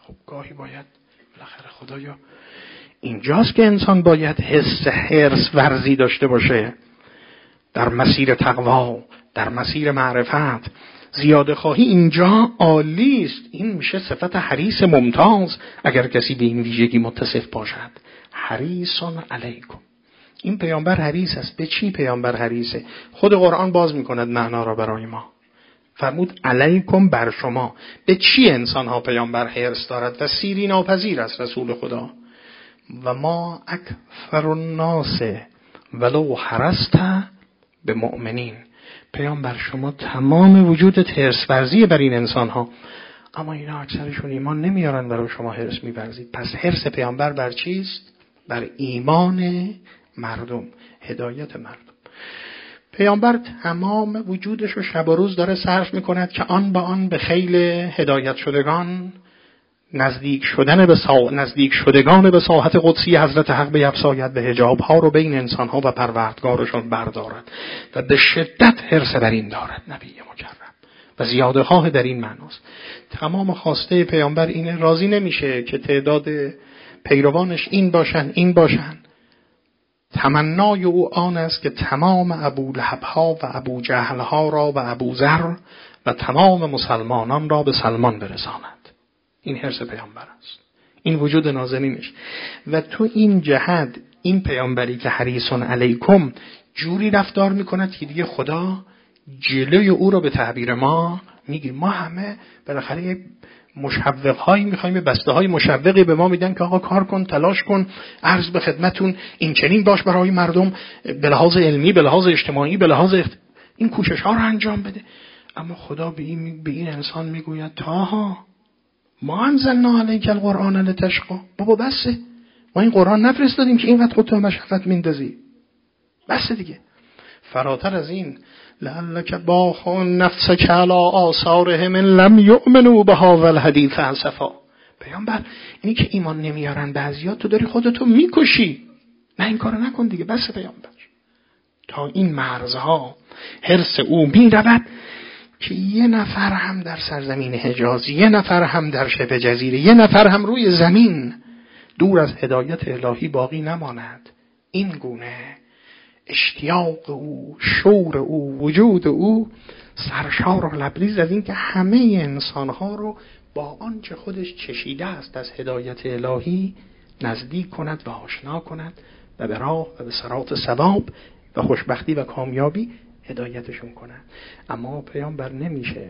S1: خب گاهی باید بالاخره خدایا اینجاست که انسان باید حس حرص ورزی داشته باشه در مسیر تقوا، در مسیر معرفت. زیاده خواهی اینجا عالی است. این میشه صفت حریص ممتاز اگر کسی به این ویژگی متصف باشد. حریصون علیکم. این پیامبر حریص است. به چی پیامبر حریصه؟ خود قرآن باز میکند معنا را برای ما. فرمود علیکم بر شما. به چی انسان ها پیامبر حرص دارد و سیری ناپذیر است رسول خدا؟ و ما اکثر الناس ولو حرصت به مؤمنین. پیامبر شما تمام وجودت حرص ورزی بر این انسان ها، اما اینا اکثرشون ایمان نمیارن برای شما حرص می‌ورزید. پس حرص پیامبر بر چیست؟ بر ایمان مردم، هدایت مردم. پیامبر تمام وجودش رو شب و روز داره صرف میکند که آن با آن به خیل هدایت شدگان نزدیک شدن به سا... نزدیک شدگان به ساحت قدسی حضرت حق بیفزاید، به حجاب ها رو بین انسان ها و پروردگارشون بردارد و به شدت حرص بر این دارد نبی مکرم و زیاده خواه در این معناست. تمام خواسته پیامبر اینه، راضی نمیشه که تعداد پیروانش این باشن این باشن. تمنای او آن است که تمام ابولهب ها و ابو جهل ها را و ابو ذر و تمام مسلمانان را به سلمان برساند. این حرص پیامبر است، این وجود نازنینش. و تو این جهت این پیامبری که حریصون علیکم جوری رفتار میکند که دیگه خدا جلوی او رو به تعبیر ما میگیر. ما همه بالاخره مشوق هایی میخوایم، بسته های مشوقی به ما میدن که آقا کار کن، تلاش کن، عرض به خدمتون، این چنین باش برای مردم، به لحاظ علمی، به لحاظ اجتماعی، به لحاظ اخت... این کوشش ها رو انجام بده. اما خدا به این, به این انسان میگوید تاها ما انزلنا علیک القرآن لتشقی. بابا بسه، ما این قرآن نفرستادیم که اینقدر خودت مشقت میندازی. بسه دیگه. فراتر از این لعلک باخ نفسک علی آثارهم ان لم یؤمنوا بهذا الحدیث اسفا. پیامبر اینی که ایمان نمیارن بعضیا، تو داری خودتو میکشی. نه این کارو نکن دیگه. بس پیامبر تا این مرزها حرص او میرود که یه نفر هم در سرزمین حجاز، یه نفر هم در شبه جزیره، یه نفر هم روی زمین دور از هدایت الهی باقی نماند. این گونه اشتیاق او، شور او، وجود او سرشار و لبریز از این که همه انسانها رو با آنچه خودش چشیده است از هدایت الهی نزدیک کند و آشنا کند و به راه و به صراط ثواب و خوشبختی و کامیابی هدایتشون کند. اما پیامبر نمیشه.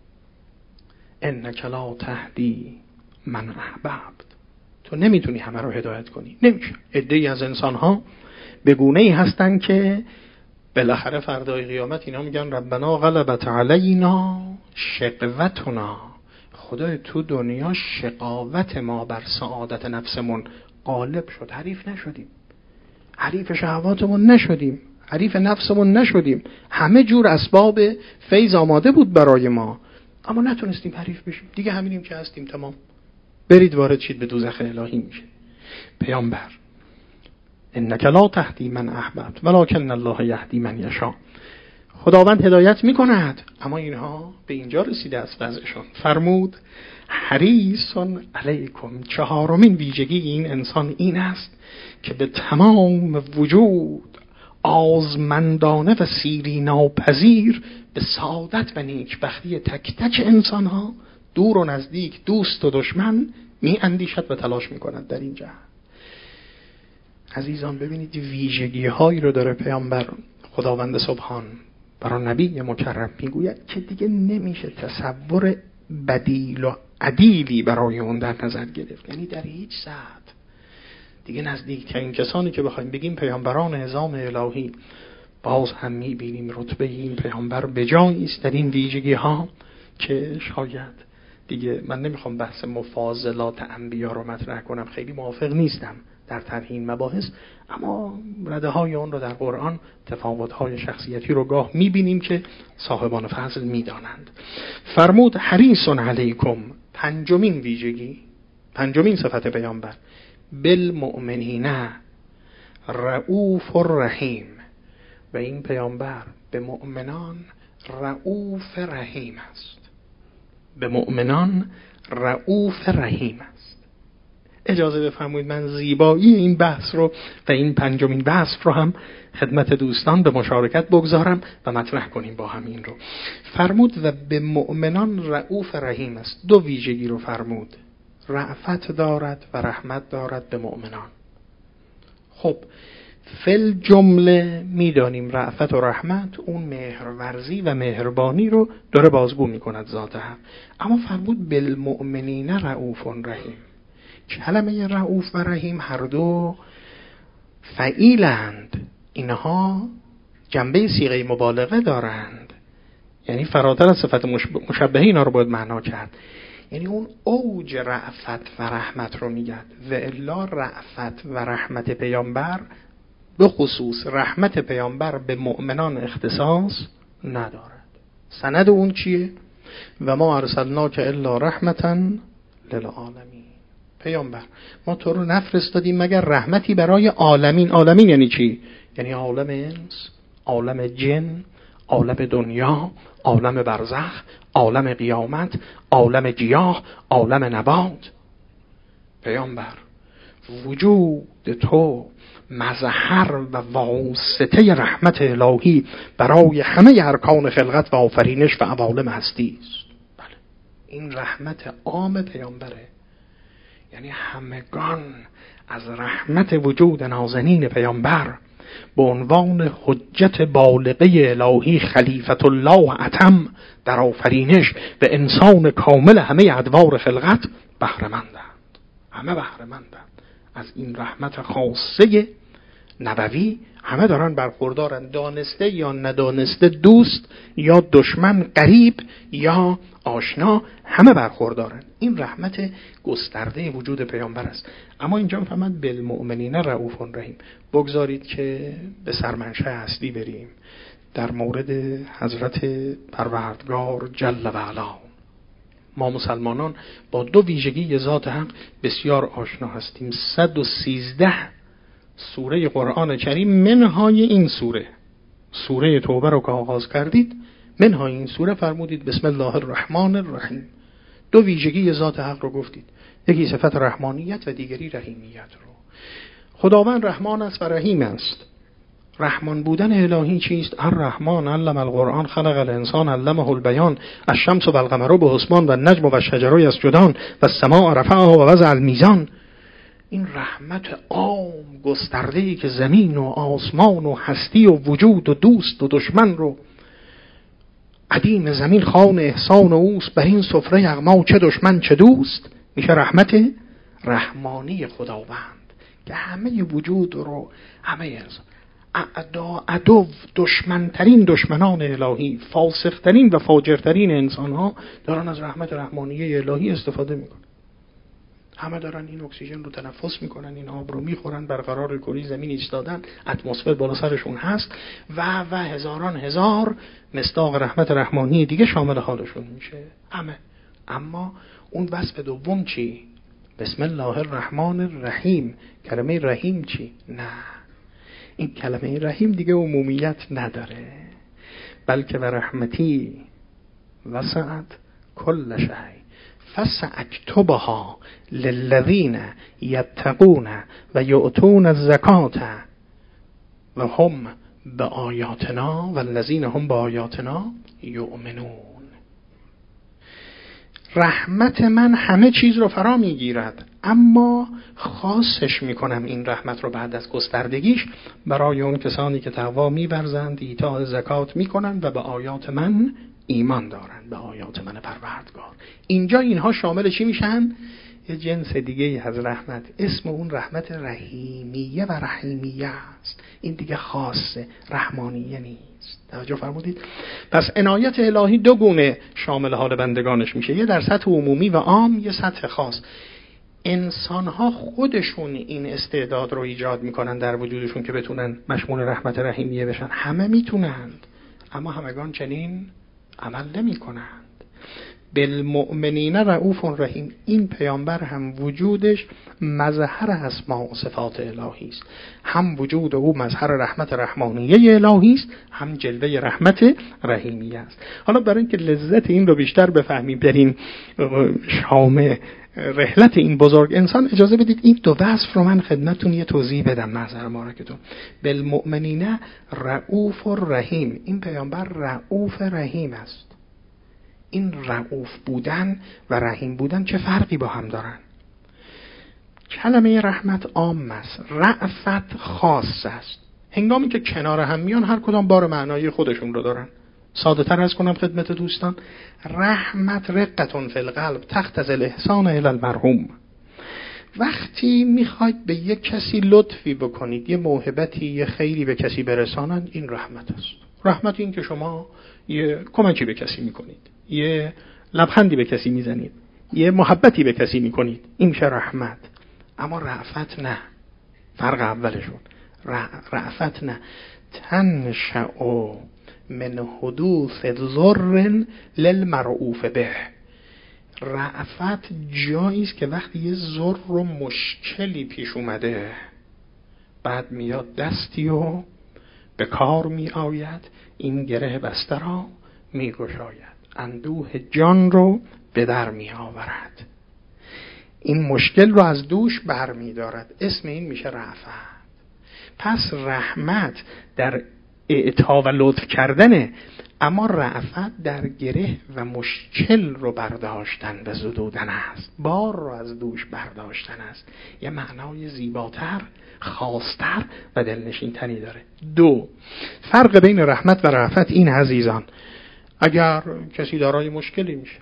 S1: انک لا تهدی من احببت. تو نمیتونی همه رو هدایت کنی، نمیشه. عده‌ای از انسانها به گونه‌ای هستن که بالاخره فردای قیامت اینا میگن ربنا غلبت علینا شقوتنا. خدای تو دنیا شقاوت ما بر سعادت نفسمون غالب شد، حریف نشدیم، حریف شهواتمون نشدیم، حریف نفسمون نشدیم. همه جور اسباب فیض آماده بود برای ما، اما نتونستیم حریف بشیم. دیگه همینیم که هستیم، تمام. برید وارد شید به دوزخ الهی میشه. پیامبر انک لا تهدی من احببت ولکن الله یهدی من یشاء. خداوند هدایت میکند، اما اینها به اینجا رسیده از وضعشون. فرمود حریصون علیکم. چهارمین ویژگی این انسان این است که به تمام وجود آزمندانه و سیری ناپذیر به سعادت و نیکبختی تک تک انسانها، دور و نزدیک، دوست و دشمن، می اندیشد و تلاش می کند در این جهت. عزیزان ببینید ویژگی هایی رو داره پیامبر خداوند سبحان برای نبی مکرم میگوید که دیگه نمیشه تصور بدیل و عدیلی برای اون در نظر گرفت. یعنی در هیچ ساعت دیگه نزدیکترین کسانی که بخوایم بگیم پیامبران نظام الهی، باز هم میبینیم رتبه این پیامبر به جایی است در این ویژگی ها که شاید دیگه من نمیخوام بحث مفاضلات انبیا رو مطرح کنم، خیلی موافق نیستم در طرح این مباحث، اما رده های اون رو در قرآن تفاوت های شخصیتی رو گاه میبینیم که صاحبان فضل میدانند. فرمود حریصون علیکم. پنجمین ویژگی، پنجمین صفت پیامبر، بالمؤمنین رؤوف رحیم. و این پیامبر به مؤمنان رؤوف رحیم است. به مؤمنان رؤوف رحیم است. اجازه بفرمایید من زیبایی این بحث رو و این پنجمین وصف رو هم خدمت دوستان به مشارکت بگذارم و مطرح کنیم با هم این رو. فرمود و به مؤمنان رؤوف رحیم است. دو ویژگی رو فرمود، رأفت دارد و رحمت دارد به مؤمنان. خب فل جمله میدانیم رأفت و رحمت اون مهرورزی و مهربانی رو داره بازگو میکند ذات حق، اما فرمود بالمؤمنین رؤوف رحیم. کلمه رؤوف و رحیم هر دو فعیلند، اینها جنبه صیغه مبالغه دارند، یعنی فراتر از صفت مشبهه اینا رو باید معنا کرد. یعنی اون اوج رأفت و رحمت رو میگد و الا رأفت و رحمت پیامبر، به خصوص رحمت پیامبر به مؤمنان اختصاص ندارد. سند اون چیه؟ و ما ارسلناک الا رحمتا للعالمین. پیامبر ما تو رو نفرستادیم مگر رحمتی برای عالمین. عالمین یعنی چی؟ یعنی عالم انس، عالم جن، عالم دنیا، عالم برزخ، عالم قیامت، عالم گیاه، عالم نبات. پیامبر وجود تو مظهر و واسطه رحمت الهی برای همه ارکان خلقت و آفرینش و عوالم هستی است. بله، این رحمت عام پیامبره، یعنی همگان از رحمت وجود نازنین پیامبر به عنوان حجت بالغه الهی خلیفت الله اتم در آفرینش و انسان کامل همه ادوار خلقت بهره مندند. همه بهره مندند از این رحمت خاصه نبوی. همه دارن برخوردارن، دانسته یا ندانسته، دوست یا دشمن، قریب یا آشنا، همه برخوردارن. این رحمت گسترده وجود پیامبر است. اما اینجا میفهمد بالمؤمنین رؤوف رحیم. بگذارید که به سرمنشأ اصلی بریم، در مورد حضرت پروردگار جل و علا. ما مسلمانان با دو ویژگی ذات حق بسیار آشنا هستیم. صد و سیزده سوره قرآن کریم منهای این سوره، سوره توبه رو که آغاز کردید، منهای این سوره فرمودید بسم الله الرحمن الرحیم. دو ویژگی ذات حق رو گفتید، یکی صفت رحمانیت و دیگری رحیمیت رو. خداوند رحمان است و رحیم است. رحمان بودن الهی چیست؟ الرحمن علم القرآن خلق الانسان علمه البیان الشمس و القمر بحسبان و النجم و الشجر یسجدان و السماء رفعها و وضع الميزان. این رحمت عام گسترده‌ای که زمین و آسمان و هستی و وجود و دوست و دشمن رو، قدیم زمین خان احسان و اوست، بر این سفره یغما چه دشمن چه دوست، میشه رحمت رحمانی خداوند که همه وجود رو، همه انسان، اعدا عدو، دشمنترین دشمنان الهی، فاسقترین و فاجرترین انسان ها دارن از رحمت رحمانیه الهی استفاده میکنن. همه دارن این اکسیژن رو تنفس میکنن، این آب رو میخورن، برقرار کره زمین ایستادن، اتمسفر بالا سرشون هست و و هزاران هزار مصداق رحمت رحمانی دیگه شامل حالشون میشه همه. اما اون وصف دوم چی؟ بسم الله الرحمن الرحیم. کلمه رحیم چی؟ نه، این کلمه رحیم دیگه عمومیت نداره، بلکه و رحمتی وسعت کل شیء فساکتبها للذین یتقون و یؤتون الزکات و هم به آیاتنا و الذین هم به آیاتنا یؤمنون. رحمت من همه چیز رو فرا میگیرد، اما خاصش میکنم این رحمت رو بعد از گستردگیش برای اون کسانی که تقوا می‌ورزند، ایتاء زکات میکنند و به آیات من ایمان دارند، به آیات من پروردگار. اینجا اینها شامل چی میشن؟ یه جنس دیگه از رحمت، اسم اون رحمت رحیمیه و رحیمیه است. این دیگه خاصه، رحمانیه نیست. توجه فرمودید؟ پس عنایت الهی دو گونه شامل حال بندگانش میشه، یه در سطح عمومی و عام، یه سطح خاص. انسان‌ها خودشون این استعداد رو ایجاد میکنن در وجودشون که بتونن مشمول رحمت رحیمیه بشن. همه میتونند، اما همگان چنین عمل نمی کنند. بالمؤمنین رؤوف رحیم. این پیامبر هم وجودش مظهر اسماء و صفات الهی است، هم وجود او مظهر رحمت رحمانیه الهی است، هم جلوه رحمت رحیمیه است. حالا برای اینکه لذت این رو بیشتر بفهمیم در این شام رحلت این بزرگ انسان، اجازه بدید این دو وصف رو من خدمتتون یه توضیح بدم محضر مبارکتون. بالمؤمنین رؤوف رحیم. این پیامبر رؤوف رحیم است. این رؤوف بودن و رحیم بودن چه فرقی با هم دارن؟ کلمه رحمت عام است، رأفت خاص است. هنگامی که کنار هم میان هر کدام بار معنای خودشون رو دارن. ساده تر از کنم خدمت دوستان، رحمت رقتون فی القلب تختزی الاحسان الی المرحوم. وقتی میخواید به یک کسی لطفی بکنید، یه موهبتی، یه خیری به کسی برسانند، این رحمت است. رحمت این که شما یه کمکی به کسی میکنید، یه لبخندی به کسی میزنید، یه محبتی به کسی میکنید، این میشه رحمت. اما رأفت نه. فرق اولشون رأفت نه. تنشأ من حدوث ضر للمرؤوف به. رأفت جایی است که وقتی یه ضر و مشکلی پیش اومده، بعد میاد دستی و به کار می آید، این گره بسته را می گشاید، اندوه جان رو به در می آورد، این مشکل رو از دوش بر می دارد. اسم این میشه رأفت. پس رحمت در اعطا و لطف کردنه، اما رأفت در گره و مشکل رو برداشتن و زدودن است، بار رو از دوش برداشتن است. یه معنای زیباتر، خاصتر و دلنشینتری داره. دو، فرق بین رحمت و رأفت این عزیزان، اگر کسی دارای مشکلی میشه،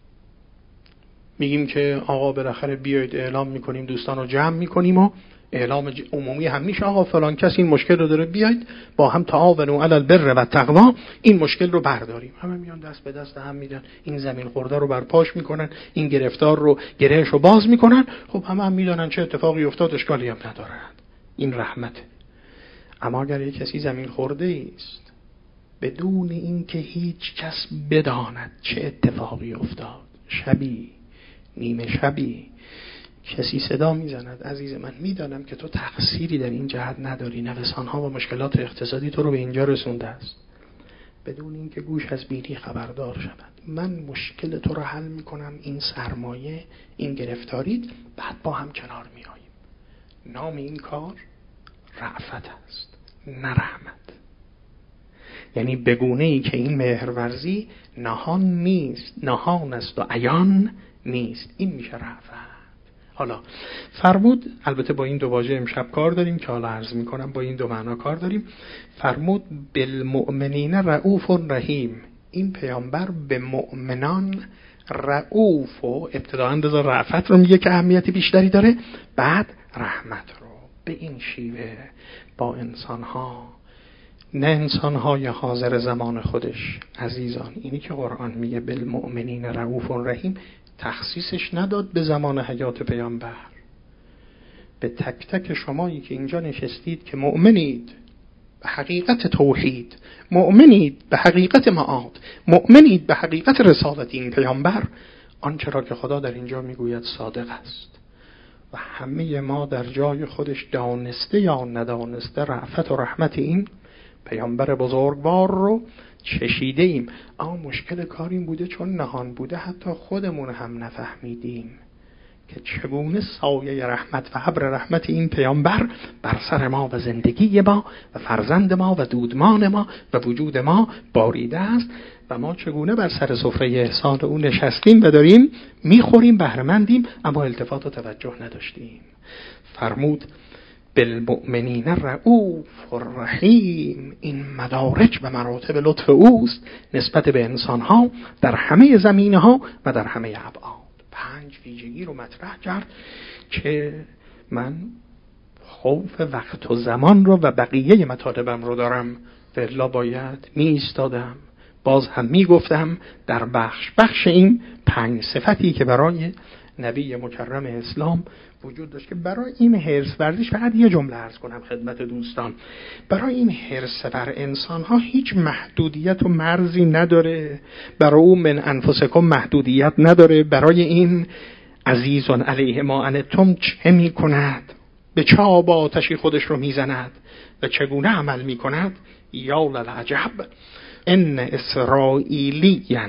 S1: میگیم که آقا بالاخره بیایید اعلام میکنیم، دوستان رو جمع میکنیم و اعلام عمومی هم میشه، آقا فلان کسی این مشکل رو داره، بیایید با هم تعاونوا علی البر و التقوا این مشکل رو برداریم. همه میان دست به دست هم میدن، این زمین خورده رو برپاش میکنن، این گرفتار رو گرهش رو باز میکنن. خب همه هم میدونن چه اتفاقی افتاد، اشکالی هم ندارن. این رحمته. اما اگر یک کسی زمین خورده است بدون اینکه هیچ کس بداند چه اتفاقی افتاد، شبی نیمه شبی کسی صدا میزند، عزیز من میدانم که تو تقصیری در این جهت نداری، نوسانها و مشکلات اقتصادی تو رو به اینجا رسونده است، بدون اینکه گوش از بینی خبردار شود، من مشکل تو رو حل میکنم، این سرمایه، این گرفتاریت، بعد با هم کنار میاییم. نام این کار رأفت است، نه رحمت. یعنی بگونه ای که این مهرورزی نهان نیست، نهان است و عیان نیست، این میشه رأفت. حالا فرمود، البته با این دو واژه امشب کار داریم که حالا عرض میکنم، با این دو معنا کار داریم. فرمود بالمؤمنین رؤوف رحیم. این پیامبر به مؤمنان رؤوف و ابتداءً بذار رأفت رو میگه که اهمیتی بیشتری داره، بعد رحمت رو به این شیوه با انسانها، نه انسانهای حاضر زمان خودش. عزیزان اینی که قرآن میگه بالمؤمنین رؤوف رحیم، تخصیصش نداد به زمان حیات پیامبر. به تک تک شمایی که اینجا نشستید که مؤمنید به حقیقت توحید، مؤمنید به حقیقت معاد، مؤمنید به حقیقت رسالت این پیامبر، آنچه را که خدا در اینجا میگوید صادق است و همه ما در جای خودش دانسته یا ندانسته رأفت و رحمت این پیامبر بزرگوار رو چشیده ایم. اما مشکل کار این بوده چون نهان بوده، حتی خودمون هم نفهمیدیم که چگونه سایه رحمت و ابر رحمت این پیامبر بر سر ما و زندگی ما و فرزند ما و دودمان ما و وجود ما باریده است و ما چگونه بر سر سفره احسان اون نشستیم و داریم میخوریم، بهره‌مندیم، اما التفات و توجه نداشتیم. فرمود بالمؤمنین رؤوف رحیم. این مدارج و مراتب لطف اوست نسبت به انسانها در همه زمینه‌ها و در همه ابعاد. پنج ویژگی رو مطرح کرد که من خوف وقت و زمان رو و بقیه مطالبم رو دارم، والا باید می ایستادم باز هم می گفتم در بخش بخش این پنج صفتی که برای نبی مکرم اسلام وجود داشت که برای این حرص ورزش، فقط یه جمله عرض کنم خدمت دوستان، برای این حرص بر انسان ها هیچ محدودیت و مرزی نداره، برای او من انفسکم محدودیت نداره، برای این عزیزون علیه ما انتم چه می کند، به چه آب آتشی خودش رو می زند و چگونه عمل می کند. یا للعجب ان اسرائیلیاً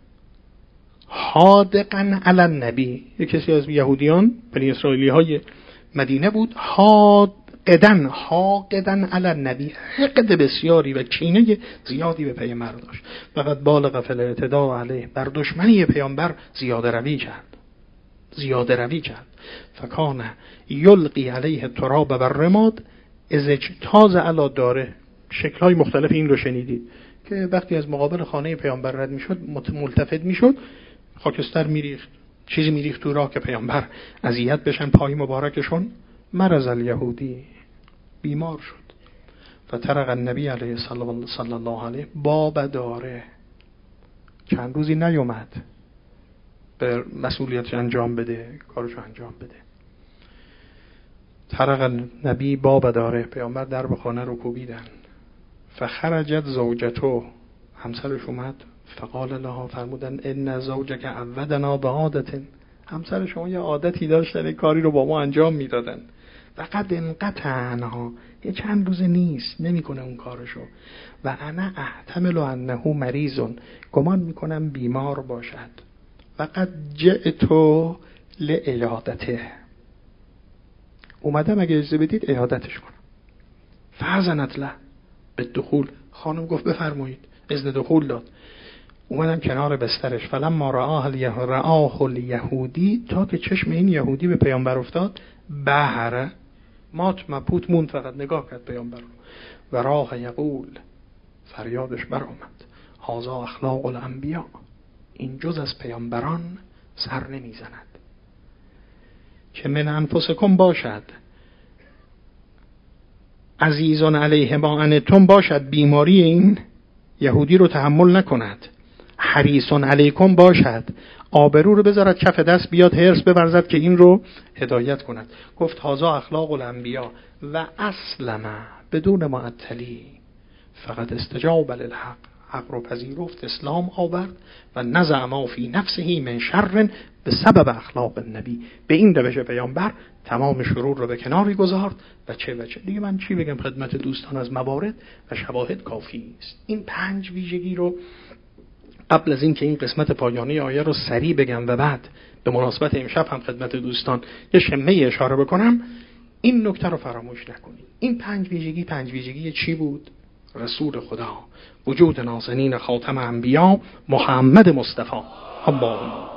S1: حادقاً علی النبی، یک کسی از یهودیان بنی اسرائیلی های مدینه بود، حاقدن حاقدن علی النبی، حقد بسیاری و کینه زیادی به پیامبر داشت، فقط بالغ فی الاعتداء علیه، بر دشمنی پیامبر زیاده روی کرد زیاده روی کرد فکان یلقی علیه التراب و الرماد از اجتاز علی داره. شکل‌های مختلف این رو شنیدید که وقتی از مقابل خانه پیامبر رد میشد ملتفت میشد، خاکستر میریخت، چیزی میریخت تو راه که پیامبر اذیت بشن، پای مبارکشون. مرض الیهودی، بیمار شد. فترق النبی علیه صلی الله علیه باب داره، چند روزی نیومد به مسئولیتش انجام بده، کارشو انجام بده. طرق النبی باب داره، پیامبر در به خانه رو کوبیدن. فخرجت زوجتو، همسرش اومد، فقال لها، فرمودن ان زوجک عودنا به عادت، همسر شما یه عادتی داشتن، کاری رو با ما انجام میدادن، فقط انقطعنها، یه چند روز نیست نمیکنه اون کارشو، و انا احتمل انه مریضون، گمان میکنم بیمار باشد، فقط جئتو لعیادته، اومدم اگه اجازه بدید عیادتش کنم. فأذنت له بالدخول، خانم گفت بفرمایید، اذن دخول داد. اومدم کنار بسترش، فلما رآه رآه الیهودی، تا که چشم این یهودی به پیامبر افتاد، بهره، مات مبهوت موند، فقط نگاه کرد پیامبر رو، و راه یقول، فریادش بر آمد، هذا اخلاق الانبیاء، این جز از پیامبران سر نمیزند. که من انفسکم باشد عزیزان علیه ما انتم باشد، بیماری این یهودی رو تحمل نکند، حریصون علیکم باشد، آبرو رو بذارد کف دست، بیاد حرص بورزد که این رو هدایت کند. گفت هذا اخلاق الانبیاء و اسلم بدون معطلی، فقط استجاب للحق، حق رو پذیرفت، اسلام آورد، و نزع ما فی نفسه من شر به سبب اخلاق النبی، به این روش پیامبر تمام شرور رو به کناری گذارد. و چه و چه دیگه من چی بگم خدمت دوستان، از موارد و شواهد کافی است. این پنج ویژگی رو قبل از این که این قسمت پایانی آیه رو سریع بگم و بعد به مناسبت امشب هم خدمت دوستان یه شمه اشاره بکنم، این نکته رو فراموش نکنید. این پنج ویژگی پنج ویژگی چی بود؟ رسول خدا، وجود نازنین خاتم انبیا محمد مصطفی. اللهم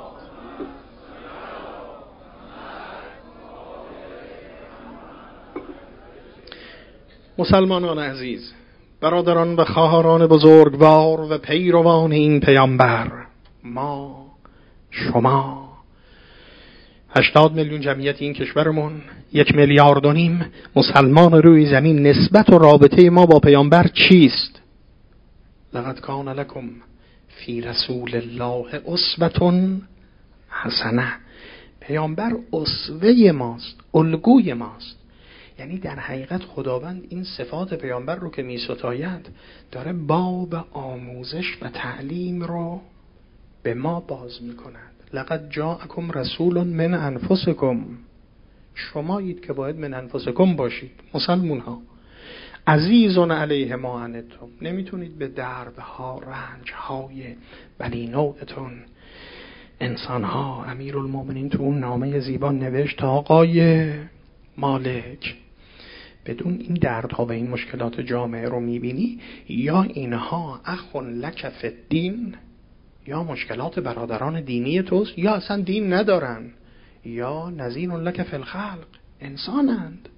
S1: مسلمانان عزیز، برادران و خواهران بزرگوار و پیروان این پیامبر، ما، شما، هشتاد میلیون جمعیت این کشورمون، یک میلیارد و نیم مسلمان روی زمین، نسبت و رابطه ما با پیامبر چیست؟ لقد کان لکم فی رسول الله اسوة حسنه. پیامبر اسوه ماست، الگوی ماست. یعنی در حقیقت خداوند این صفات پیامبر رو که می ستاید، داره باب آموزش و تعلیم رو به ما باز می کند. لقد جاءکم رسول من انفسکم، شمایید که باید من انفسکم باشید، مسلمون ها. عزیزون علیه ما عنتم، نمیتونید به دردها، رنجهای بنی نوعتون، انسان ها. امیرالمومنین تو اون نامه زیبا نوشت تا آقای مالک، بدون این دردها و این مشکلات جامعه رو میبینی، یا اینها اخون لک فی الدین، یا مشکلات برادران دینی توست، یا اصلا دین ندارن، یا نذیر لک فی الخلق، انسانند.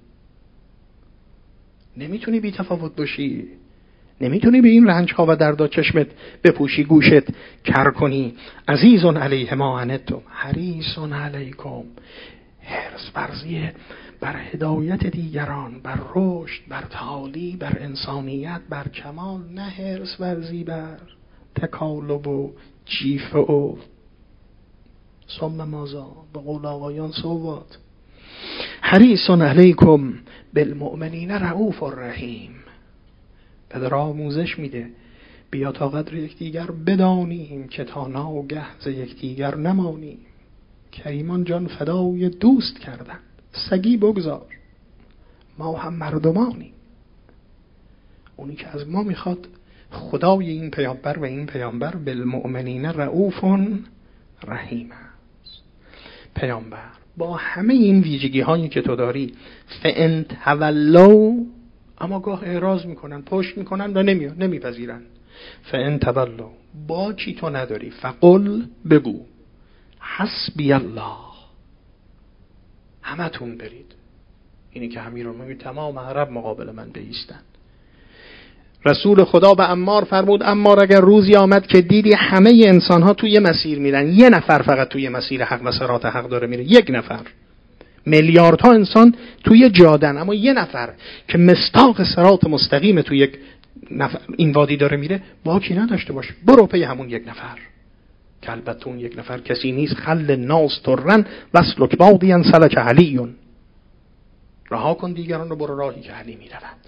S1: نمیتونی بی تفاوت باشی، نمیتونی به این رنج ها و دردا چشمت بپوشی، گوشت کر کنی. عزیزون علیه ما عنتم حریصون علیکم، حرص ورزی بر هدایت دیگران، بر رشد، بر تعالی، بر انسانیت، بر کمال، نه حرص ورزی بر تکالب و جیفه و ثم ماذا؟ به قول آقایان صوت حریص علیکم بالمؤمنین رؤوف الرحیم. پدر آموزش میده بیا تا قدر یکدیگر بدانیم که تا ناگه ز یکدیگر نمانیم. کریمان جان فدای دوست کردند، سگی بگذار ما هم مردمانی. اونی که از ما میخواد خدای این پیامبر و این پیامبر بالمؤمنین رؤوف رحیم است. پیامبر با همه این ویژگی هایی که تو داری فان تولوا، اما گاه اعراض میکنن، پشت میکنن و نمیان، نمیپذیرن. فان تولوا، با چی تو نداری؟ فقل، بگو حسبی الله. همتون برید. اینی که همین رو میگه تمام عرب مقابل من بایستن. رسول خدا به عمار فرمود عمار اگر روزی آمد که دیدی همه انسان ها توی مسیر میرن، یه نفر فقط توی مسیر حق و صراط حق داره میره، یک نفر، میلیاردها انسان توی جادن اما یه نفر که مستاق صراط مستقیم توی یک نفر این وادی داره میره، باکی نداشته باش، برو پی همون یک نفر که البته اون یک نفر کسی نیست. خل ناس ترن وسلک بادیان سلک علیون، رها کن دیگران رو، برو راهی که علی میرود.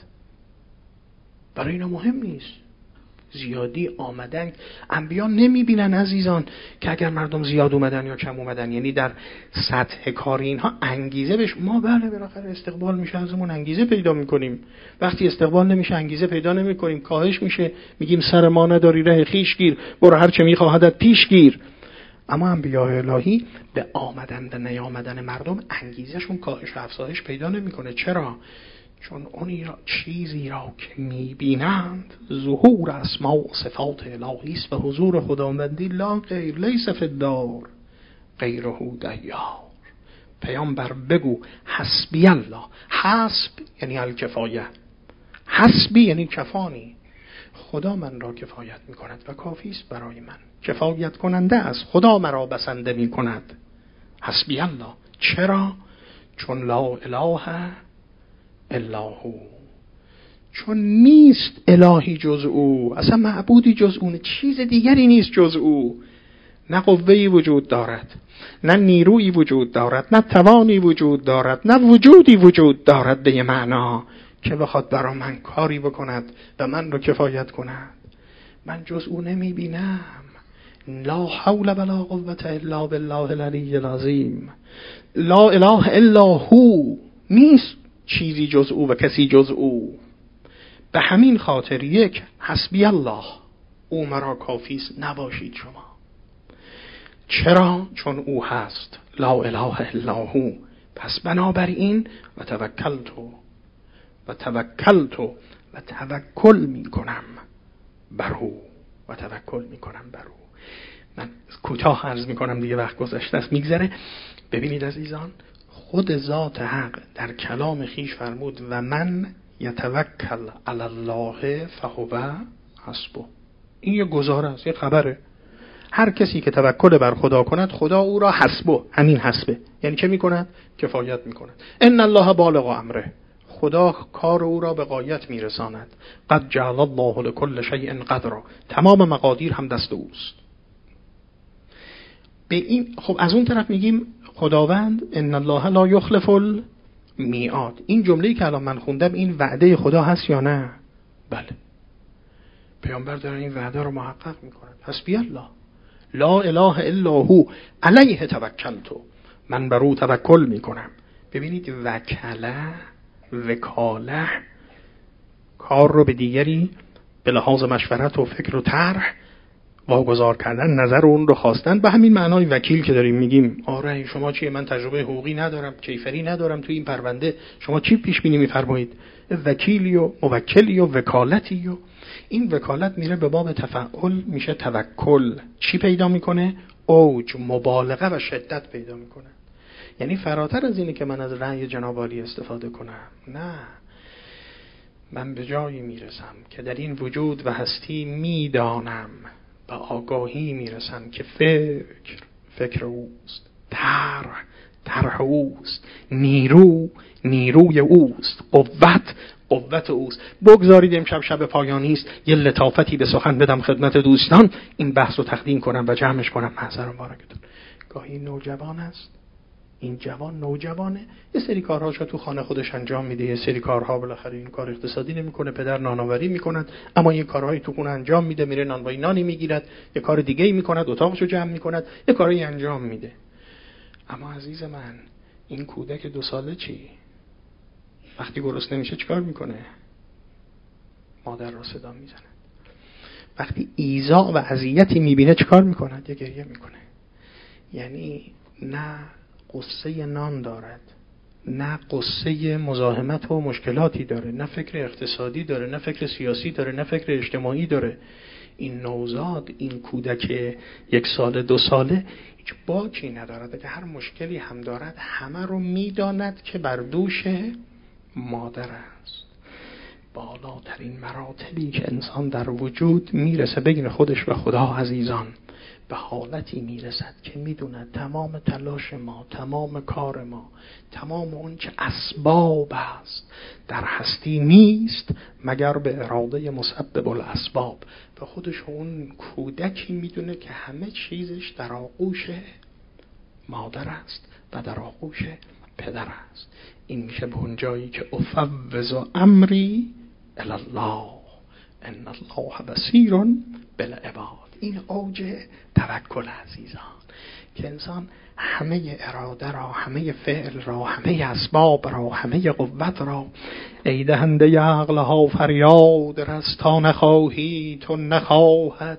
S1: برای اینا مهم نیست زیادی آمدن. انبیا نمیبینن عزیزان که اگر مردم زیاد اومدن یا کم اومدن، یعنی در سطح کار اینها انگیزه بهش. ما بله بالاخره استقبال میشه ازمون انگیزه پیدا میکنیم، وقتی استقبال نمیشه انگیزه پیدا نمیکنیم، کاهش میشه، میگیم سر ما نداری ره خیش گیر، برو هر چه میخواهدت پیش گیر. اما انبیاء الهی به آمدن و نیامدن مردم انگیزشون کاهش و افزایش پیدا نمیکنه. چرا؟ چون اونی را چیزی را که میبینند ظهور اسماء و صفات الهی است و حضور خداوندی لا غیر لیس فی الدار غیره دیار. پیامبر بگو حسبی الله. حسب یعنی الکفایه، حسبی یعنی کفانی، خدا من را کفایت میکند و کافی است برای من، کفایت کننده است، خدا مرا بسنده میکند. حسبی الله. چرا؟ چون لا اله الا هو، چون نیست الهی جز او، اصلا معبودی جز او، چیز دیگری نیست جز او. نه قوه‌ای وجود دارد، نه نیرویی وجود دارد، نه توانی وجود دارد، نه وجودی وجود دارد به معنا که بخواد برای من کاری بکند و من رو کفایت کند. من جز او نمی بینم. لا حول ولا قوة الا بالله العلی العظیم. لا اله الا هو، نیست چیزی جز او و کسی جز او. به همین خاطر یک حسبی الله، او مرا کافی است، نباشید شما. چرا؟ چون او هست. لا اله الا هو. پس بنابراین و توکلتو و توکلتو و توکل می کنم بر او و توکل می کنم بر او. من کوتاه عرض می کنم دیگه وقت گذشته است میگذره. ببینید عزیزان، خود ذات حق در کلام خیش فرمود و من یتوکل علی الله فهو حسبه. این یه گزاره است، یه خبره. هر کسی که توکل بر خدا کند خدا او را حسبه، همین حسبه یعنی چه میکند؟ کفایت میکند. ان الله بالغ امره، خدا کار او را به غایت میرساند. قد جعل الله لكل شیء قدرا، تمام مقادیر هم دست اوست. به این خب از اون طرف میگیم خداوند ان الله لا یخلف المیعاد. این جمله‌ای که الان من خوندم این وعده خدا هست یا نه؟ بله. پیامبر داره این وعده رو محقق میکنه. حسبی الله لا اله الا هو علیه توکلت، من بر او توکل میکنم. ببینید وکله، وکاله، کار رو به دیگری به لحاظ مشورت و فکر و طرح واگذار کردن، نظر اون رو خواستن. به همین معنای وکیل که داریم میگیم آره شما چیه، من تجربه حقوقی ندارم، کیفری ندارم توی این پرونده، شما چی پیش بینی میفرمایید؟ وکیلی و موکلی و وکالتی. و این وکالت میره به باب تفعل، میشه توکل. چی پیدا میکنه؟ اوج، مبالغه و شدت پیدا میکنه. یعنی فراتر از اینه که من از رأی جناب عالی استفاده کنم، نه، من به جایی میرسم که در این وجود و هستی میدانم، به آگاهی میرسم که فکر فکر اوست، طرح طرح اوست، نیرو نیروی اوست، قوت قوت اوست. بگذارید امشب شب پایانی است، یه لطافتی به سخن بدم خدمت دوستان، این بحث رو تقدیم کنم و جمعش کنم. محضر مبارکتون. گاهی نوجوان است، این جوان نوجوانه، یه سری کارهاش رو تو خانه خودش انجام میده، یه سری کارها بالاخره این کار اقتصادی نمیکنه، پدر نانآوری میکنه، اما یه کارهایی تو خونه انجام میده، میره نانوایی نانی میگیرد، یه کار دیگه‌ای میکنه، اتاقشو جمع میکنه، یه کاری انجام میده. اما عزیز من، این کودک دو ساله چی؟ وقتی گرسنه میشه چیکار میکنه؟ مادر رو صدا میزنه. وقتی ایذا و اذیتی میبینه چیکار میکنه؟ یه گریه میکنه. یعنی نه قصه نان دارد، نه قصه مزاحمت و مشکلاتی داره، نه فکر اقتصادی داره، نه فکر سیاسی داره، نه فکر اجتماعی داره. این نوزاد، این کودک یک سال دو ساله هیچ باکی ندارد. اگه هر مشکلی هم دارد همه رو میداند که بر دوش مادر است. بالاترین مراتبی که انسان در وجود میرسه بین خودش و خدا عزیزان، به حالتی میرسد که میدوند تمام تلاش ما، تمام کار ما، تمام اون چه اسباب است در هستی نیست مگر به اراده مسبب الاسباب. و خودش اون کودکی میدونه که همه چیزش در آغوش مادر است و در آغوش پدر است. این میشه به اون جایی که افوض امری الی الله ان الله بصیر بالعباد. این اوج توکل عزیزان، که انسان همه اراده را، همه فعل را، همه اسباب را، همه قوت را، ای دهنده عقلها فریاد رس تا نخواهی تو نخواهد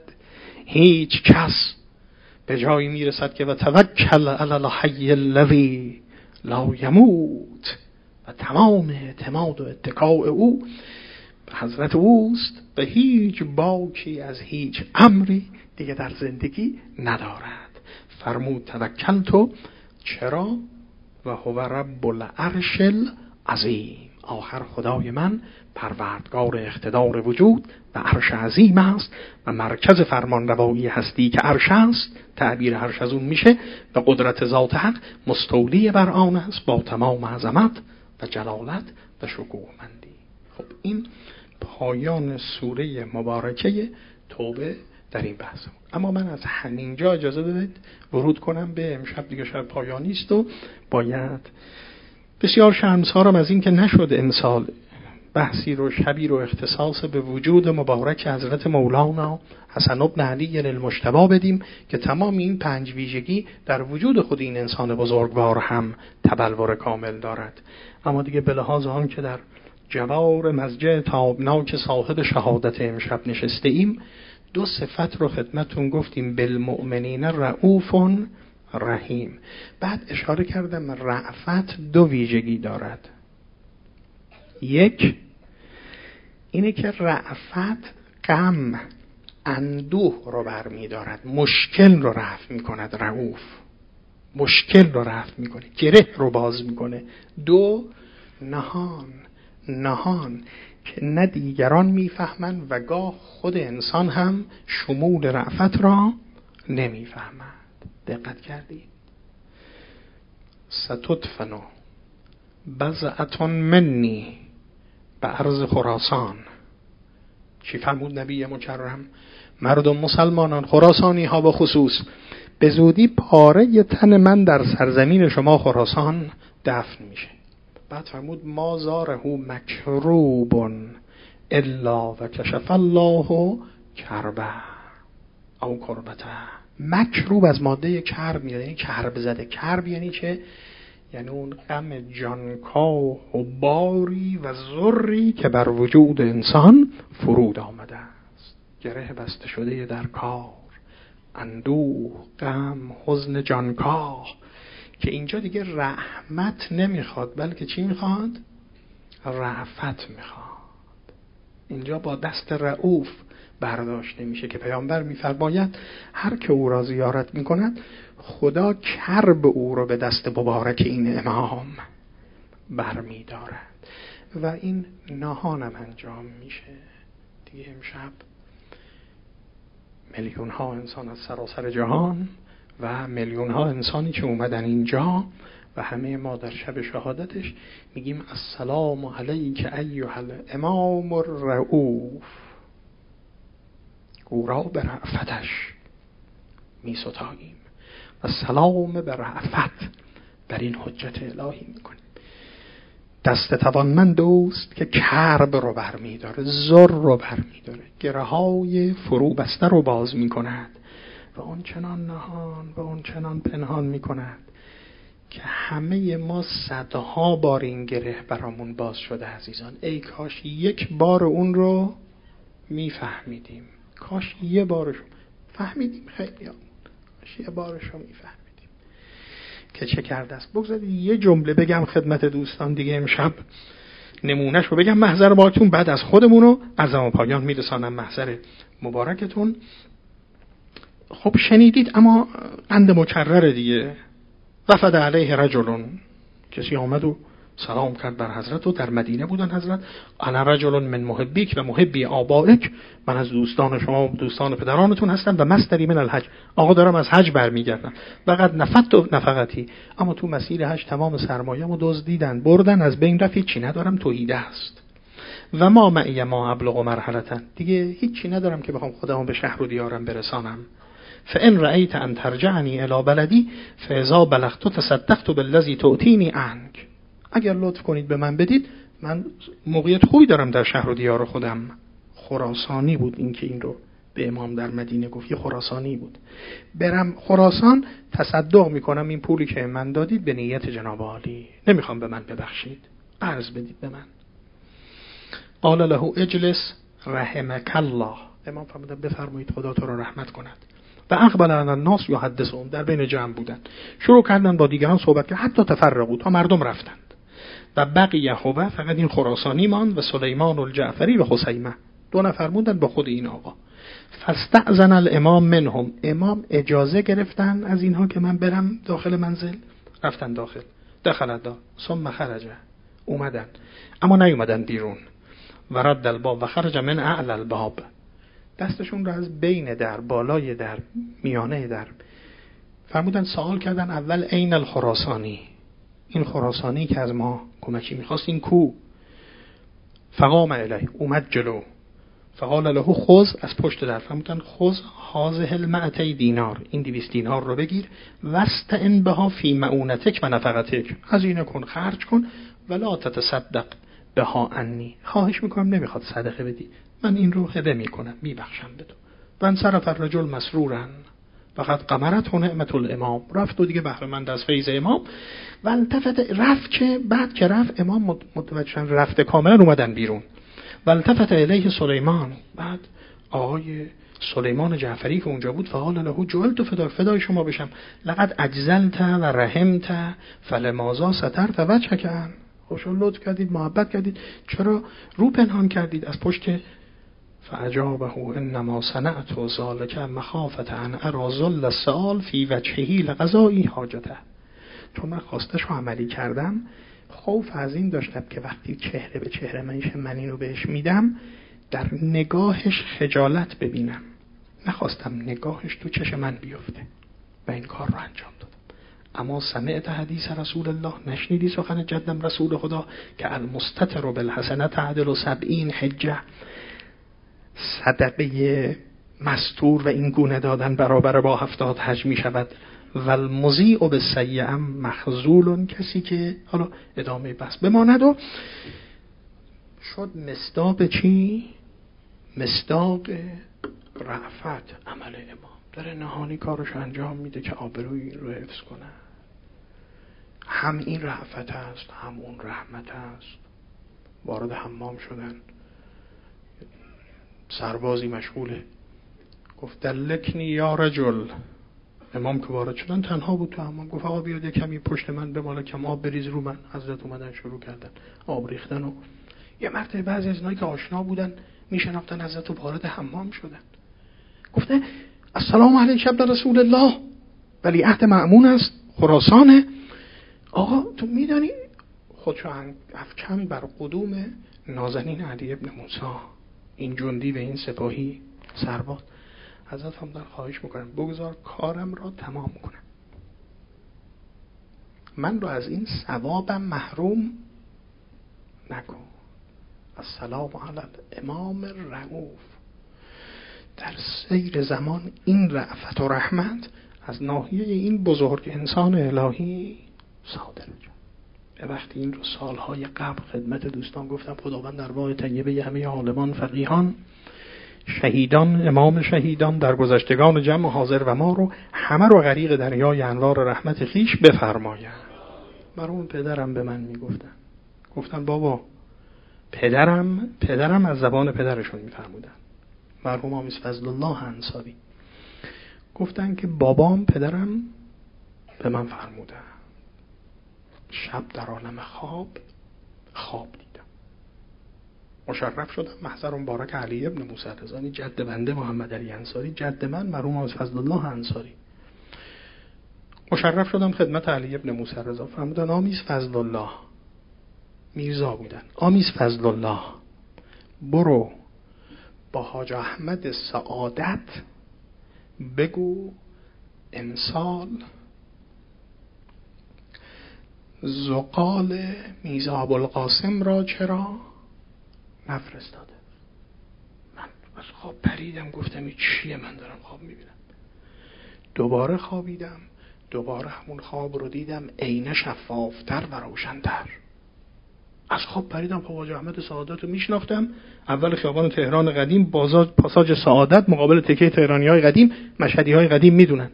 S1: هیچ کس. به جایی میرسد که و توکل علی الحی الذی لا یموت، و تمام اعتماد و اتکاء او به حضرت اوست، به هیچ باکی از هیچ امری دیگه در زندگی ندارد. فرمود توکلتو، چرا؟ و هو رب العرش العظیم، آخر خدای من پروردگار اقتدار وجود و عرش عظیم است و مرکز فرمان روایی هستی که عرش است، تعبیر عرش از اون میشه و قدرت ذات حق مستولی بر آن است با تمام عظمت و جلالت و شکوهمندی. خب این پایان سوره مبارکه توبه در این بحث. اما من از همینجا اجازه بدید ورود کنم به امشب، دیگه شب پایانی است و باید بسیار شرمسارم از این که نشد امسال بحثی رو، شبی رو اختصاص به وجود مبارک حضرت مولانا حسن بن علی المجتبی بدیم که تمام این پنج ویژگی در وجود خود این انسان بزرگوار هم تبلور کامل دارد. اما دیگه به لحاظ آن که در جوار مضجع تابناک صاحب شهادت امشب نشسته ایم، دو صفت رو خدمتون گفتیم، بالمؤمنین رؤوف رحیم. بعد اشاره کردم رأفت دو ویژگی دارد. یک اینه که رأفت غم، اندوه رو برمی دارد، مشکل رو رفع می کند. رؤوف مشکل رو رفع می کنه، گره رو باز می کنه. دو نهان، نهان که نه دیگران میفهمند و گاه خود انسان هم شمول رأفت را نمیفهمد. دقت کردید؟ ستدفن بضعة منی به عرض خراسان. چی فرمود نبی مکرم؟ مردم مسلمانان، خراسانی ها به خصوص، به زودی پاره تن من در سرزمین شما خراسان دفن میشه. بعد فرمود ما زاره مکروب الا و کشف الله کربه او کربته. مکروب از ماده کرب میاد، یعنی کرب زده. کرب یعنی چه؟ یعنی اون غم جانکاه و باری و ضری که بر وجود انسان فرود آمده است، گره بسته شده در کار، اندوه، غم، حزن جانکاه، که اینجا دیگه رحمت نمیخواد بلکه چی میخواد؟ رأفت میخواد. اینجا با دست رؤوف برداشته میشه که پیامبر میفرماید هر که او را زیارت میکند خدا کرب او رو به دست مبارک این امام برمیدارد. و این نهانم انجام میشه دیگه. امشب میلیون ها انسان از سراسر جهان و میلیون ها انسانی که اومدن اینجا و همه ما در شب شهادتش میگیم السلام علیک ایها الامام الرؤوف. او را به رأفتش می ستاییم السلام به رأفت بر این حجت الهی میکنیم. دست توانمند اوست که کرب رو بر میداره، زر رو بر میداره، گره های فرو بسته رو باز میکند و اون چنان نهان و اون چنان پنهان میکند که همه ما صدها بار این گره برامون باز شده. عزیزان، ای کاش یک بار اون رو میفهمیدیم، کاش یه بارش فهمیدیم، خیلی هم کاش یه بارش رو میفهمیدیم که چه کرده است. بگذارید یه جمله بگم خدمت دوستان دیگه، امشب نمونهش رو بگم محضر باهاتون، بعد از خودمونو از اما پایان میرسانم محضر مبارکتون. خب شنیدید، اما قند مکرر دیگه. وفد علیه رجلون، کسی آمد و سلام کرد بر حضرت و در مدینه بودن حضرت. انا رجل من محبیک و محبی آبائک، من از دوستان شما و دوستان پدرانتون هستم و مستری من الحج، آقا دارم از حج برمیگردم. فقط نفت و نفقتی، اما تو مسیر حج تمام سرمایه‌مو دزدیدن بردن، از بین رفت، چی ندارم، توحید است. و ما معی ما ابلغ مرحلتن، دیگه هیچی ندارم که بخوام خودمو به شهر و دیارم برسانم. فان رأیت ان ترجعنی الی بلدی فاذا بلغت تصدقت بالذی تؤتینی عنک، اگر لطف کنید به من بدید، من موقعیت خوبی دارم در شهر و دیار خودم. خراسانی بود این که این رو به امام در مدینه گفت، یه خراسانی بود. برم خراسان تصدق میکنم این پولی که من دادید به نیت جناب عالی، نمیخوام به من ببخشید، قرض بدید به من. قال له اجلس رحمک الله، امام فرمودن بفرمایید خدا تو رو رحمت کند. و اقبل علی الناس یحدثون، در بین جمع بودن، شروع کردن با دیگران صحبت کردن، حتی تفرقوا، تا مردم رفتند. و بقیه هو، فقط این خراسانی ماند، و سلیمان الجعفری و حسیمه، دو نفر موندن با خود این آقا. فاستأذن الامام منهم، امام اجازه گرفتن از اینها که من برم داخل منزل، رفتن داخل. دخل دا ثم خرج، اومدن اما نیومدن بیرون. و رد الباب و خرج من اعلی الباب، دستشون رو از بین در، بالای در، میانه در فرمودن. سوال کردن اول این الخراسانی، این خراسانی که از ما کمکی میخواست این کو؟ فقام الیه، اومد جلو. فقال له خذ، از پشت در فرمودن خذ هذه المئتی دینار، این دویست دینار رو بگیر، واستعن بها فی معونتک و نفقتک، هزینه کن، خرج کن، ولا تتصدق بها عنی، خواهش میکنم نمیخواد صدقه بدی، من این رو هبه میکنم، میبخشم به تو. و انصرف الرجل مسرورا فقط قمرت نعمت الامام، رفت و دیگه بهره مند از فیض امام. و التفت، رفت که بعد که رفت امام متوجه رفت کاملا، اومدن بیرون. و التفت الیه سلیمان، بعد آقای سلیمان جعفری که اونجا بود، فقال له جعلت فدا، فدای شما بشم، لقد اجزلت و رحمت فلماذا سترت وجهک، خوشحال لطف کردید، محبت کردید، چرا رو پنهان کردید از پشت؟ فاجابه انما صنعت ذلک مخافة ان ارى ذل السؤال فی وجهه لقضاء حاجته، چون من خواستش رو عملی کردم، خوف از این داشتم که وقتی چهره به چهره منش من اینو بهش میدم، در نگاهش خجالت ببینم، نخواستم نگاهش تو چشم من بیفته و این کار رو انجام دادم. اما سمعت حدیث رسول الله، نشنیدی سخن جدم رسول خدا که المستتر بالحسنه تعدل سبعین حجه، صدقه مستور و این گونه دادن برابر با هفتاد حج می شود. و المضیع بالسیئه مخذول، کسی که حالا ادامه بس بماند. و شد مصداق چی؟ مصداق رأفت عمل امام، داره نهانی کارش انجام میده که آبروی رو حفظ کنه. هم این رأفت هست، هم اون رحمت هست. وارد حمام شدن، سربازی مشغوله، گفت دلکنی یا رجل. امام که وارد شدن تنها بود تو حمام، گفت آقا بیاد کمی پشت من بماله، کم آب بریز رو من. حضرت اومدن شروع کردن آب ریختن. و یه مرتبه بعضی از اینایی که آشنا بودن میشناختن حضرت و وارد حمام شدن. گفته السلام علیک ابن رسول الله، ولی عهد مأمون است، خراسانه. آقا تو میدانی خودشو افکن بر قدوم نازنین علی ابن موسی، این جندی و این سپاهی سرباز. حضرت هم در خواهش میکنم بگذار کارم را تمام کنم، من رو از این ثوابم محروم نکن. السلام علی الامام رؤوف. در سیر زمان این رأفت و رحمت از ناحیه این بزرگ انسان الهی صادر شد. به وقتی این رو سالهای قبل خدمت دوستان گفتم، خداوند ارواح طیبه همه عالمان، فقیهان، شهیدان، امام شهیدان، در گذشتگان جمع حاضر و ما رو همه رو غریق دریای انوار رحمت خیش بفرماید. مرحوم پدرم به من میگفتن، گفتن بابا پدرم پدرم از زبان پدرشون میفرمودن، مرحوم آمیز فضل الله انصاری، گفتن که بابام پدرم به من فرمودن شب در عالم خواب خواب دیدم، مشرف شدم محضر مبارک علی ابن موسی رضایی، جد بنده محمد علی انصاری، جد من مرحوم آمیز فضل الله انصاری، مشرف شدم خدمت علی ابن موسی رضا، فرمودن آمیز فضل الله، میرزا بودن، آمیز فضل الله برو با حاج احمد سعادت بگو امسال زغال میرزا ابوالقاسم را چرا نفرستاده. من از خواب پریدم، گفتم این چیه، من دارم خواب میبینم. دوباره خوابیدم، دوباره همون خواب رو دیدم، عین شفافتر و روشن‌تر. از خواب پریدم، خب حاج احمد سعادت رو میشناختم، اول خیابان تهران قدیم، بازار پاساژ سعادت مقابل تکه تهرانی‌های قدیم، مشهدی‌های قدیم میدونن.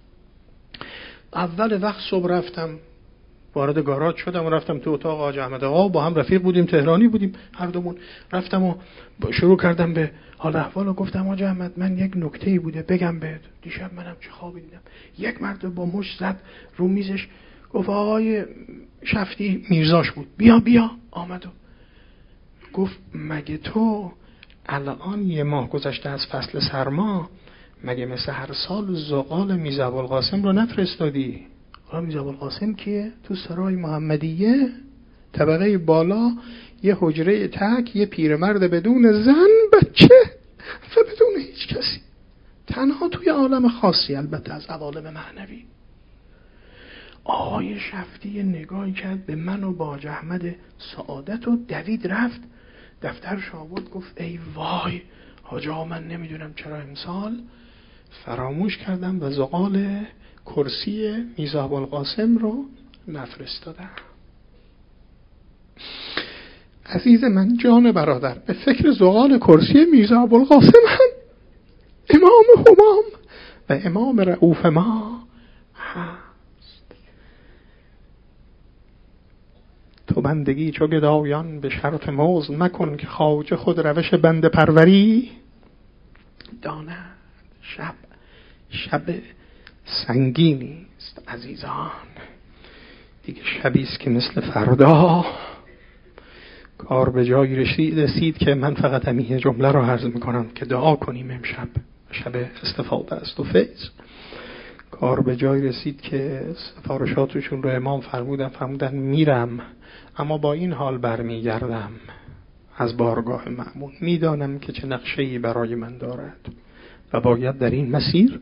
S1: اول وقت صبح رفتم وارد گاراژ شدم و رفتم تو اتاق حاج احمد آقا، با هم رفیق بودیم، تهرانی بودیم هر دومون. رفتم و شروع کردم به حال احوال و گفتم حاج احمد من یک نکته‌ای بوده بگم بهت، دیشب منم چه خوابی دیدم. یک مرد با مشت زد رو میزش، گفت آقای شفتی، میرزاش بود، بیا بیا. آمد و گفت مگه تو الان یه ماه گذشته از فصل سرما، مگه مثل هر سال زغال میرزا ابوالقاسم رو نفرستادی؟ آقا میرزا ابوالقاسم کیه؟ تو سرای محمدیه طبقه بالا یه حجره تک، یه پیرمرد بدون زن بچه و بدون هیچ کسی، تنها توی عالم خاصی البته از عوالم معنوی. آقای شفتی نگاهی کرد به من و با حاج احمد سعادت و دوید رفت دفترش آورد، گفت ای وای حاج آقا من نمیدونم چرا امسال فراموش کردم و زغال کرسی میرزا ابوالقاسم رو نفرستادم. عزیز من، جان برادر، به فکر زغال کرسی میرزا ابوالقاسم هم امام همام و امام رؤوف ما هست. تو بندگی چو گدایان به شرط مزد مکن، که خواجه خود روش بنده پروری داند. شب شب سنگینی است عزیزان، دیگه شبی است که مثل فردا کار به جایی رسید که من فقط همین جمله رو عرض میکنم که دعا کنیم امشب، شب استفاده است و فیض. کار به جایی رسید که سفارشاتشون رو امام فرمودن فرمودن میرم، اما با این حال برمیگردم از بارگاه مأمون، میدانم که چه نقشه‌ای برای من دارد و باید در این مسیر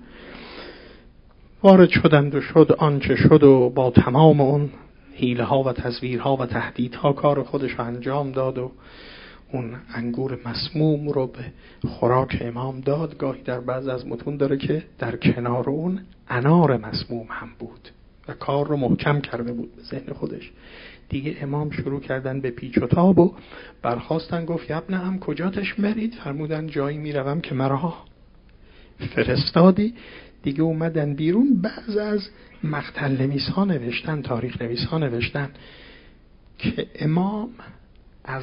S1: وارد شدند و شد آنچه شد و با تمام اون حیله ها و تزویرها و تهدیدها کار خودش رو انجام داد و اون انگور مسموم رو به خوراک امام داد. گاهی در بعض از متون داره که در کنار اون انار مسموم هم بود و کار رو محکم کرده بود به ذهن خودش. دیگه امام شروع کردن به پیچ و تاب و برخواستن، گفت ابن هم کجا تشمرید؟ فرمودن جایی میروم که مرا فرستادی. دیگه اومدن بیرون، بعض از مقتل نویس ها نوشتن، تاریخ نویس ها نوشتن که امام از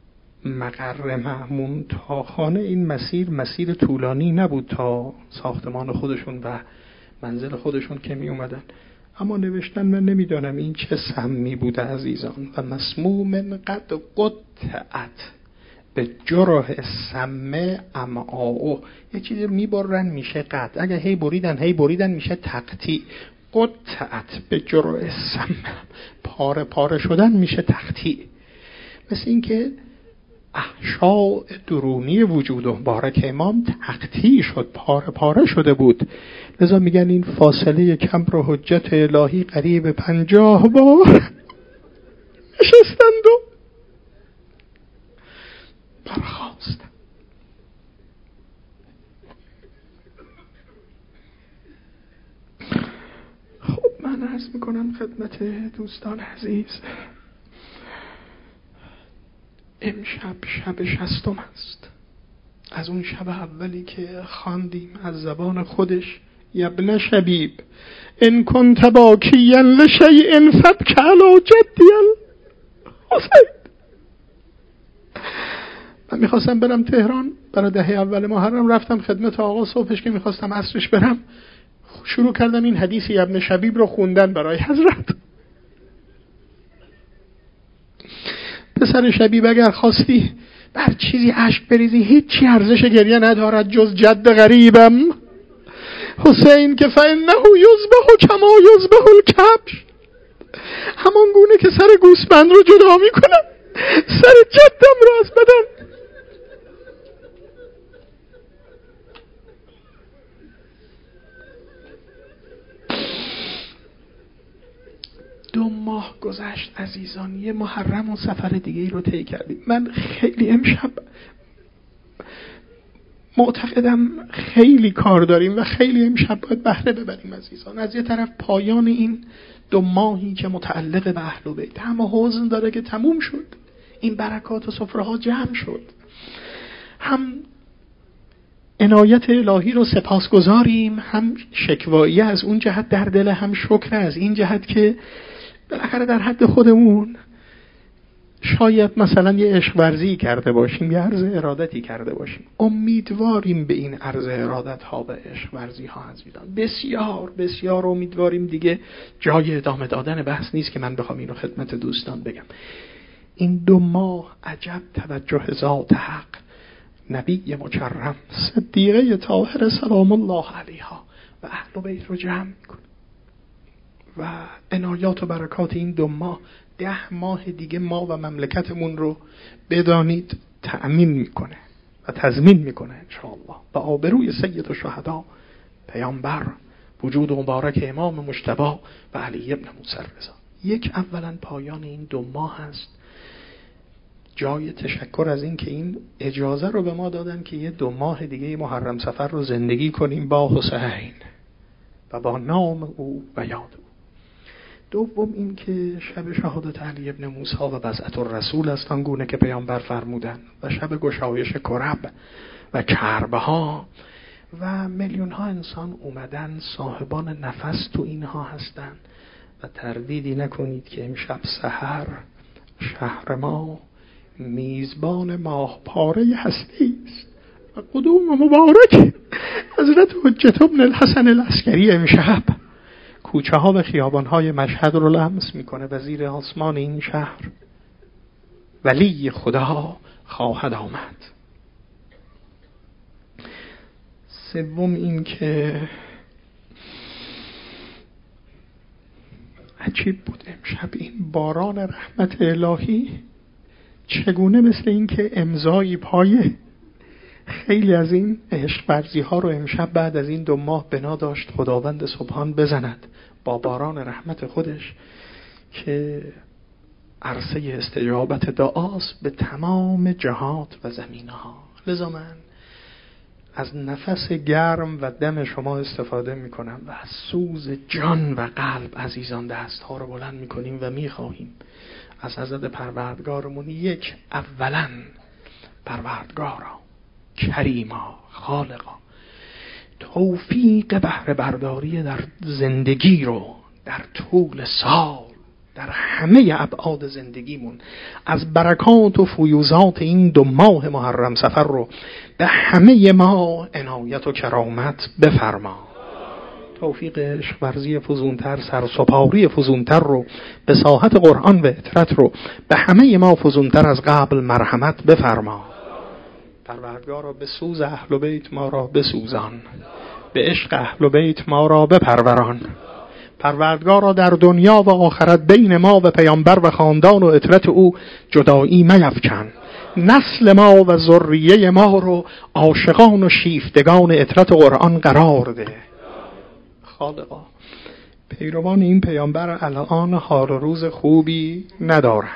S1: مقر مأمون تا خانه این مسیر مسیر طولانی نبود تا ساختمان خودشون و منزل خودشون که می اومدن. اما نوشتن من نمیدانم این چه سمی بوده عزیزان، و مسموم قد قطعت به جرح سمه امعاء، یه چیزی میبرن میشه قطع، اگه هی بریدن هی بریدن میشه تقطیع. قطعت به جرح سمه، پاره پاره شدن میشه تقطیع. مثل این که احشاء درونی وجود و مبارک امام تقطیع شد، پاره پاره شده بود. لذا میگن این فاصله کمر و حجت الهی قریب پنجاه بار نشستند و برخاست. میکنم خدمت دوستان عزیز، امشب شب شصتم است از اون شب اولی که خواندیم از زبان خودش یبن شبیب ان کنت باکیا لشیء فبک علی جدی الحسین. من میخواستم برم تهران برای دهه اول محرم، رفتم خدمت آقا صبحش که میخواستم عصرش برم، شروع کردم این حدیث ابن شبیب رو خوندن برای حضرت. پسر شبیب اگر خواستی بر چیزی اشک بریزی هیچی ارزش گریه ندارد جز جد غریبم حسین که فانه یذبح کما یذبح الکبش، همان گونه که سر گوسفند رو جدا میکنم سر جدم رو از بدن. دو ماه گذشت عزیزان، یه محرم و سفر دیگه ای رو طی کردیم. من خیلی امشب معتقدم خیلی کار داریم و خیلی امشب باید بهره ببریم عزیزان. از یه طرف پایان این دو ماهی که متعلق به اهل بیت، هم حزن داره که تموم شد، این برکات و سفره ها جمع شد، هم عنایت الهی رو سپاسگزاریم، هم شکوایی از اون جهت در دل، هم شکر از این جهت که بالاخره در حد خودمون شاید مثلا یه عشق ورزی کرده باشیم، یه عرض ارادتی کرده باشیم. امیدواریم به این عرض ارادت ها و عشق ورزی ها عزیزان، بسیار بسیار امیدواریم. دیگه جای ادامه دادن بحث نیست که من بخوام این رو خدمت دوستان بگم. این دو ماه عجب توجه ذات حق، نبی مکرم، صدیقه طاهره سلام الله علیها و اهل بیت رو جمع میکنه و عنایات و برکات این دو ماه ده ماه دیگه ما و مملکتمون رو بدانید تأمین میکنه و تضمین میکنه انشاءالله به آبروی سید الشهدا پیامبر وجود مبارک امام مجتبی و علی ابن موسی رضا. یک اولا پایان این دو ماه هست، جای تشکر از این که این اجازه رو به ما دادن که یه دو ماه دیگه محرم سفر رو زندگی کنیم با حسین و با نام او و یاد او. دوم این که شب شهادت علی ابن موسی و بیعت الرسول است، آنگونه که پیامبر فرمودن، و شب گشایش کرب و کربه ها و میلیون ها انسان اومدن صاحبان نفس تو اینها هستن و تردیدی نکنید که امشب سحر شهر ما میزبان ماه پاره هستی است و قدوم مبارک حضرت حجت ابن الحسن العسکری امشب کوچه ها و خیابان های مشهد رو لمس میکنه و زیر آسمان این شهر ولی خدا خواهد آمد. سوم این که عجیب بود امشب این باران رحمت الهی چگونه مثل این که امضایی پای خیلی از این عشق ورزی ها رو امشب بعد از این دو ماه بنا داشت خداوند سبحان بزند با باران رحمت خودش که عرصه استجابت دعاست به تمام جهات و زمینه ها. لذا من از نفس گرم و دم شما استفاده می کنم و از سوز جان و قلب عزیزان دست ها رو بلند می کنیم و می خواهیم از حضرت پروردگارمون یک اولا پروردگارا کریما خالقا توفیق بهره برداری در زندگی رو در طول سال در همه ابعاد زندگیمون از برکات و فیوزات این دو ماه محرم سفر رو به همه ما عنایت و کرامت بفرما. توفیق عشق ورزی فزونتر، سرسپاری فزونتر رو به ساحت قرآن و اطرت رو به همه ما فزونتر از قبل مرحمت بفرما. پروردگارا به سوز اهل بیت ما را بسوزان، به عشق اهل بیت ما را بپروران. پروردگارا در دنیا و آخرت بین ما و پیامبر و خاندان و اطرت او جدایی میفکن. نسل ما و ذریه ما رو عاشقان و شیفتگان اطرت قرآن قرار ده. خالقا پیروان این پیامبر الان حال و روز خوبی ندارند.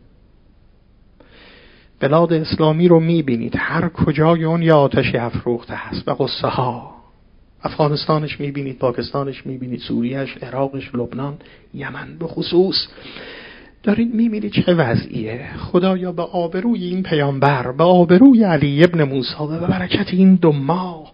S1: بلاد اسلامی رو میبینید هر کجای اون یا آتشی افروخته هست و قصه ها افغانستانش میبینید، پاکستانش میبینید، سوریهش، عراقش، لبنان، یمن به خصوص. دارید میبینید چه وضعیه. خدایا به آبروی این پیامبر، به آبروی علی ابن موسی و به برکت این دو ماه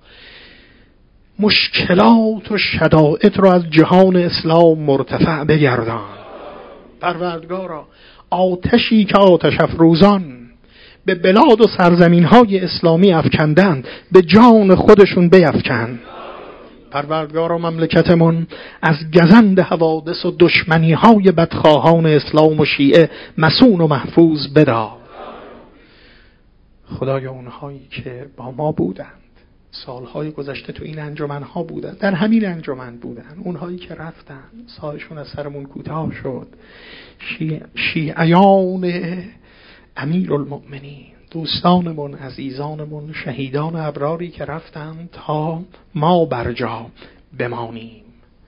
S1: مشکلات و شدائد رو از جهان اسلام مرتفع بگردان. پروردگارا آتشی که آتش افروزان به بلاد و سرزمین های اسلامی افکندند به جان خودشون بیفکن. پروردگارا مملکتمون از گزند حوادث و دشمنی های بدخواهان اسلام و شیعه مسون و محفوظ بدار. خدایا اونهایی که با ما بودند، سالهای گذشته تو این انجمنها بودند، در همین انجمن بودند، اونهایی که رفتن سایشون از سرمون کوتاه شد، شیع... شیعیان امیر المؤمنین، دوستانمون، عزیزانمون، شهیدان ابراری که رفتن تا ما برجا بمانیم.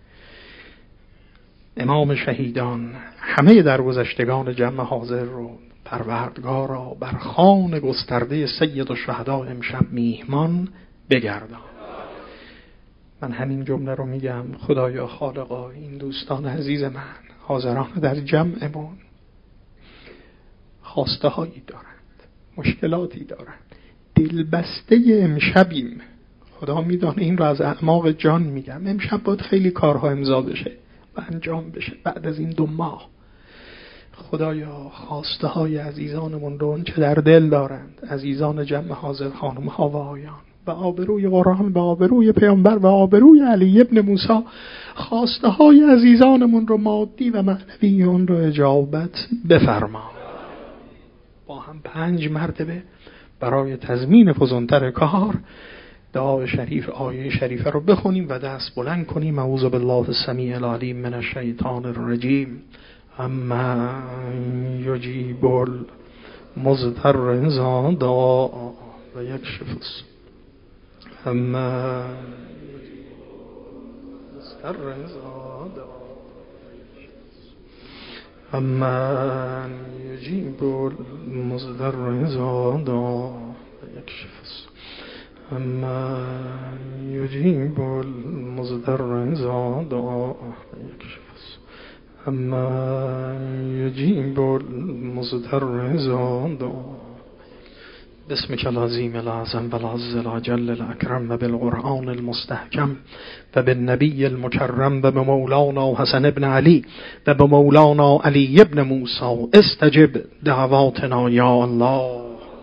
S1: امام شهیدان همه درگذشتگان جمع حاضر رو پروردگارا بر خوان گسترده سید الشهدا امشب میهمان بگردان. من همین جمله رو میگم خدایا خالقا این دوستان عزیز من حاضران در جمعمون خواسته هایی دارند، مشکلاتی دارند، دلبسته امشبیم. خدا میدانه این رو از اعماق جان میگم. امشب باید خیلی کارها امضا بشه و انجام بشه بعد از این دو ماه. خدایا خواسته های عزیزانمون رو چه در دل دارند، عزیزان جمع حاضر، خانم ها و آقایان، به آبروی قرآن، به آبروی پیامبر، به آبروی علی ابن موسی، خواسته های عزیزانمون رو مادی و معنوی اون رو اجابت بفرما. با هم پنج مرتبه برای تضمین فزونتر کار دعای شریف، آیه شریفه رو بخونیم و دست بلند کنیم. اعوذ بالله السمیع العلیم من الشیطان الرجیم. اما یجیب المضطر اذا دعا و یکشف السوء. اما المضطر اذا دعا اما یجیب المضطر اذا دعا و یکشف السوء. اما یجیب المضطر اذا دعا و یکشف السوء. اما یجیب المضطر اذا دعا. بسمك العظیم العظم والعز العجل الاکرم و بالقرآن المستحکم و بالنبی المکرم و بمولانا حسن ابن علی و بمولانا علی ابن موسی استجب دعواتنا یا الله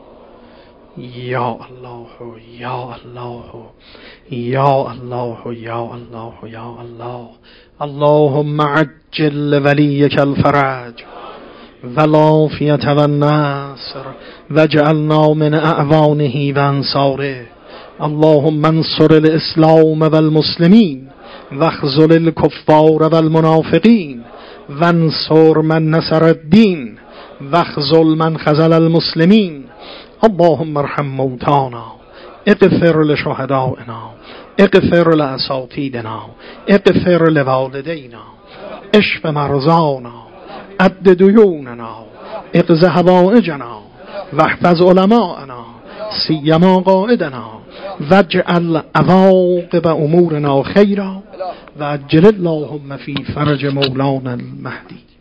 S1: یا الله یا الله یا الله یا الله یا الله. اللهم عجل لولیک الفرج والعافیة والنصر واجعلنا من اعوانه و انصاره. اللهم انصر الاسلام والمسلمین واخذل الكفار والمنافقین وانصر من نصر الدین واخذل من خذل المسلمین. اللهم ارحم موتانا، اغفر لشهدائنا، اغفر لاساتیدنا، اغفر لوالدینا، اشف مرضانا، عد دیوننا، اقض حوائجنا، واحفظ علماءنا سیما قائدنا، واجعل عواقب امورنا خیرا، و عجل اللهم فی فرج مولانا المهدی.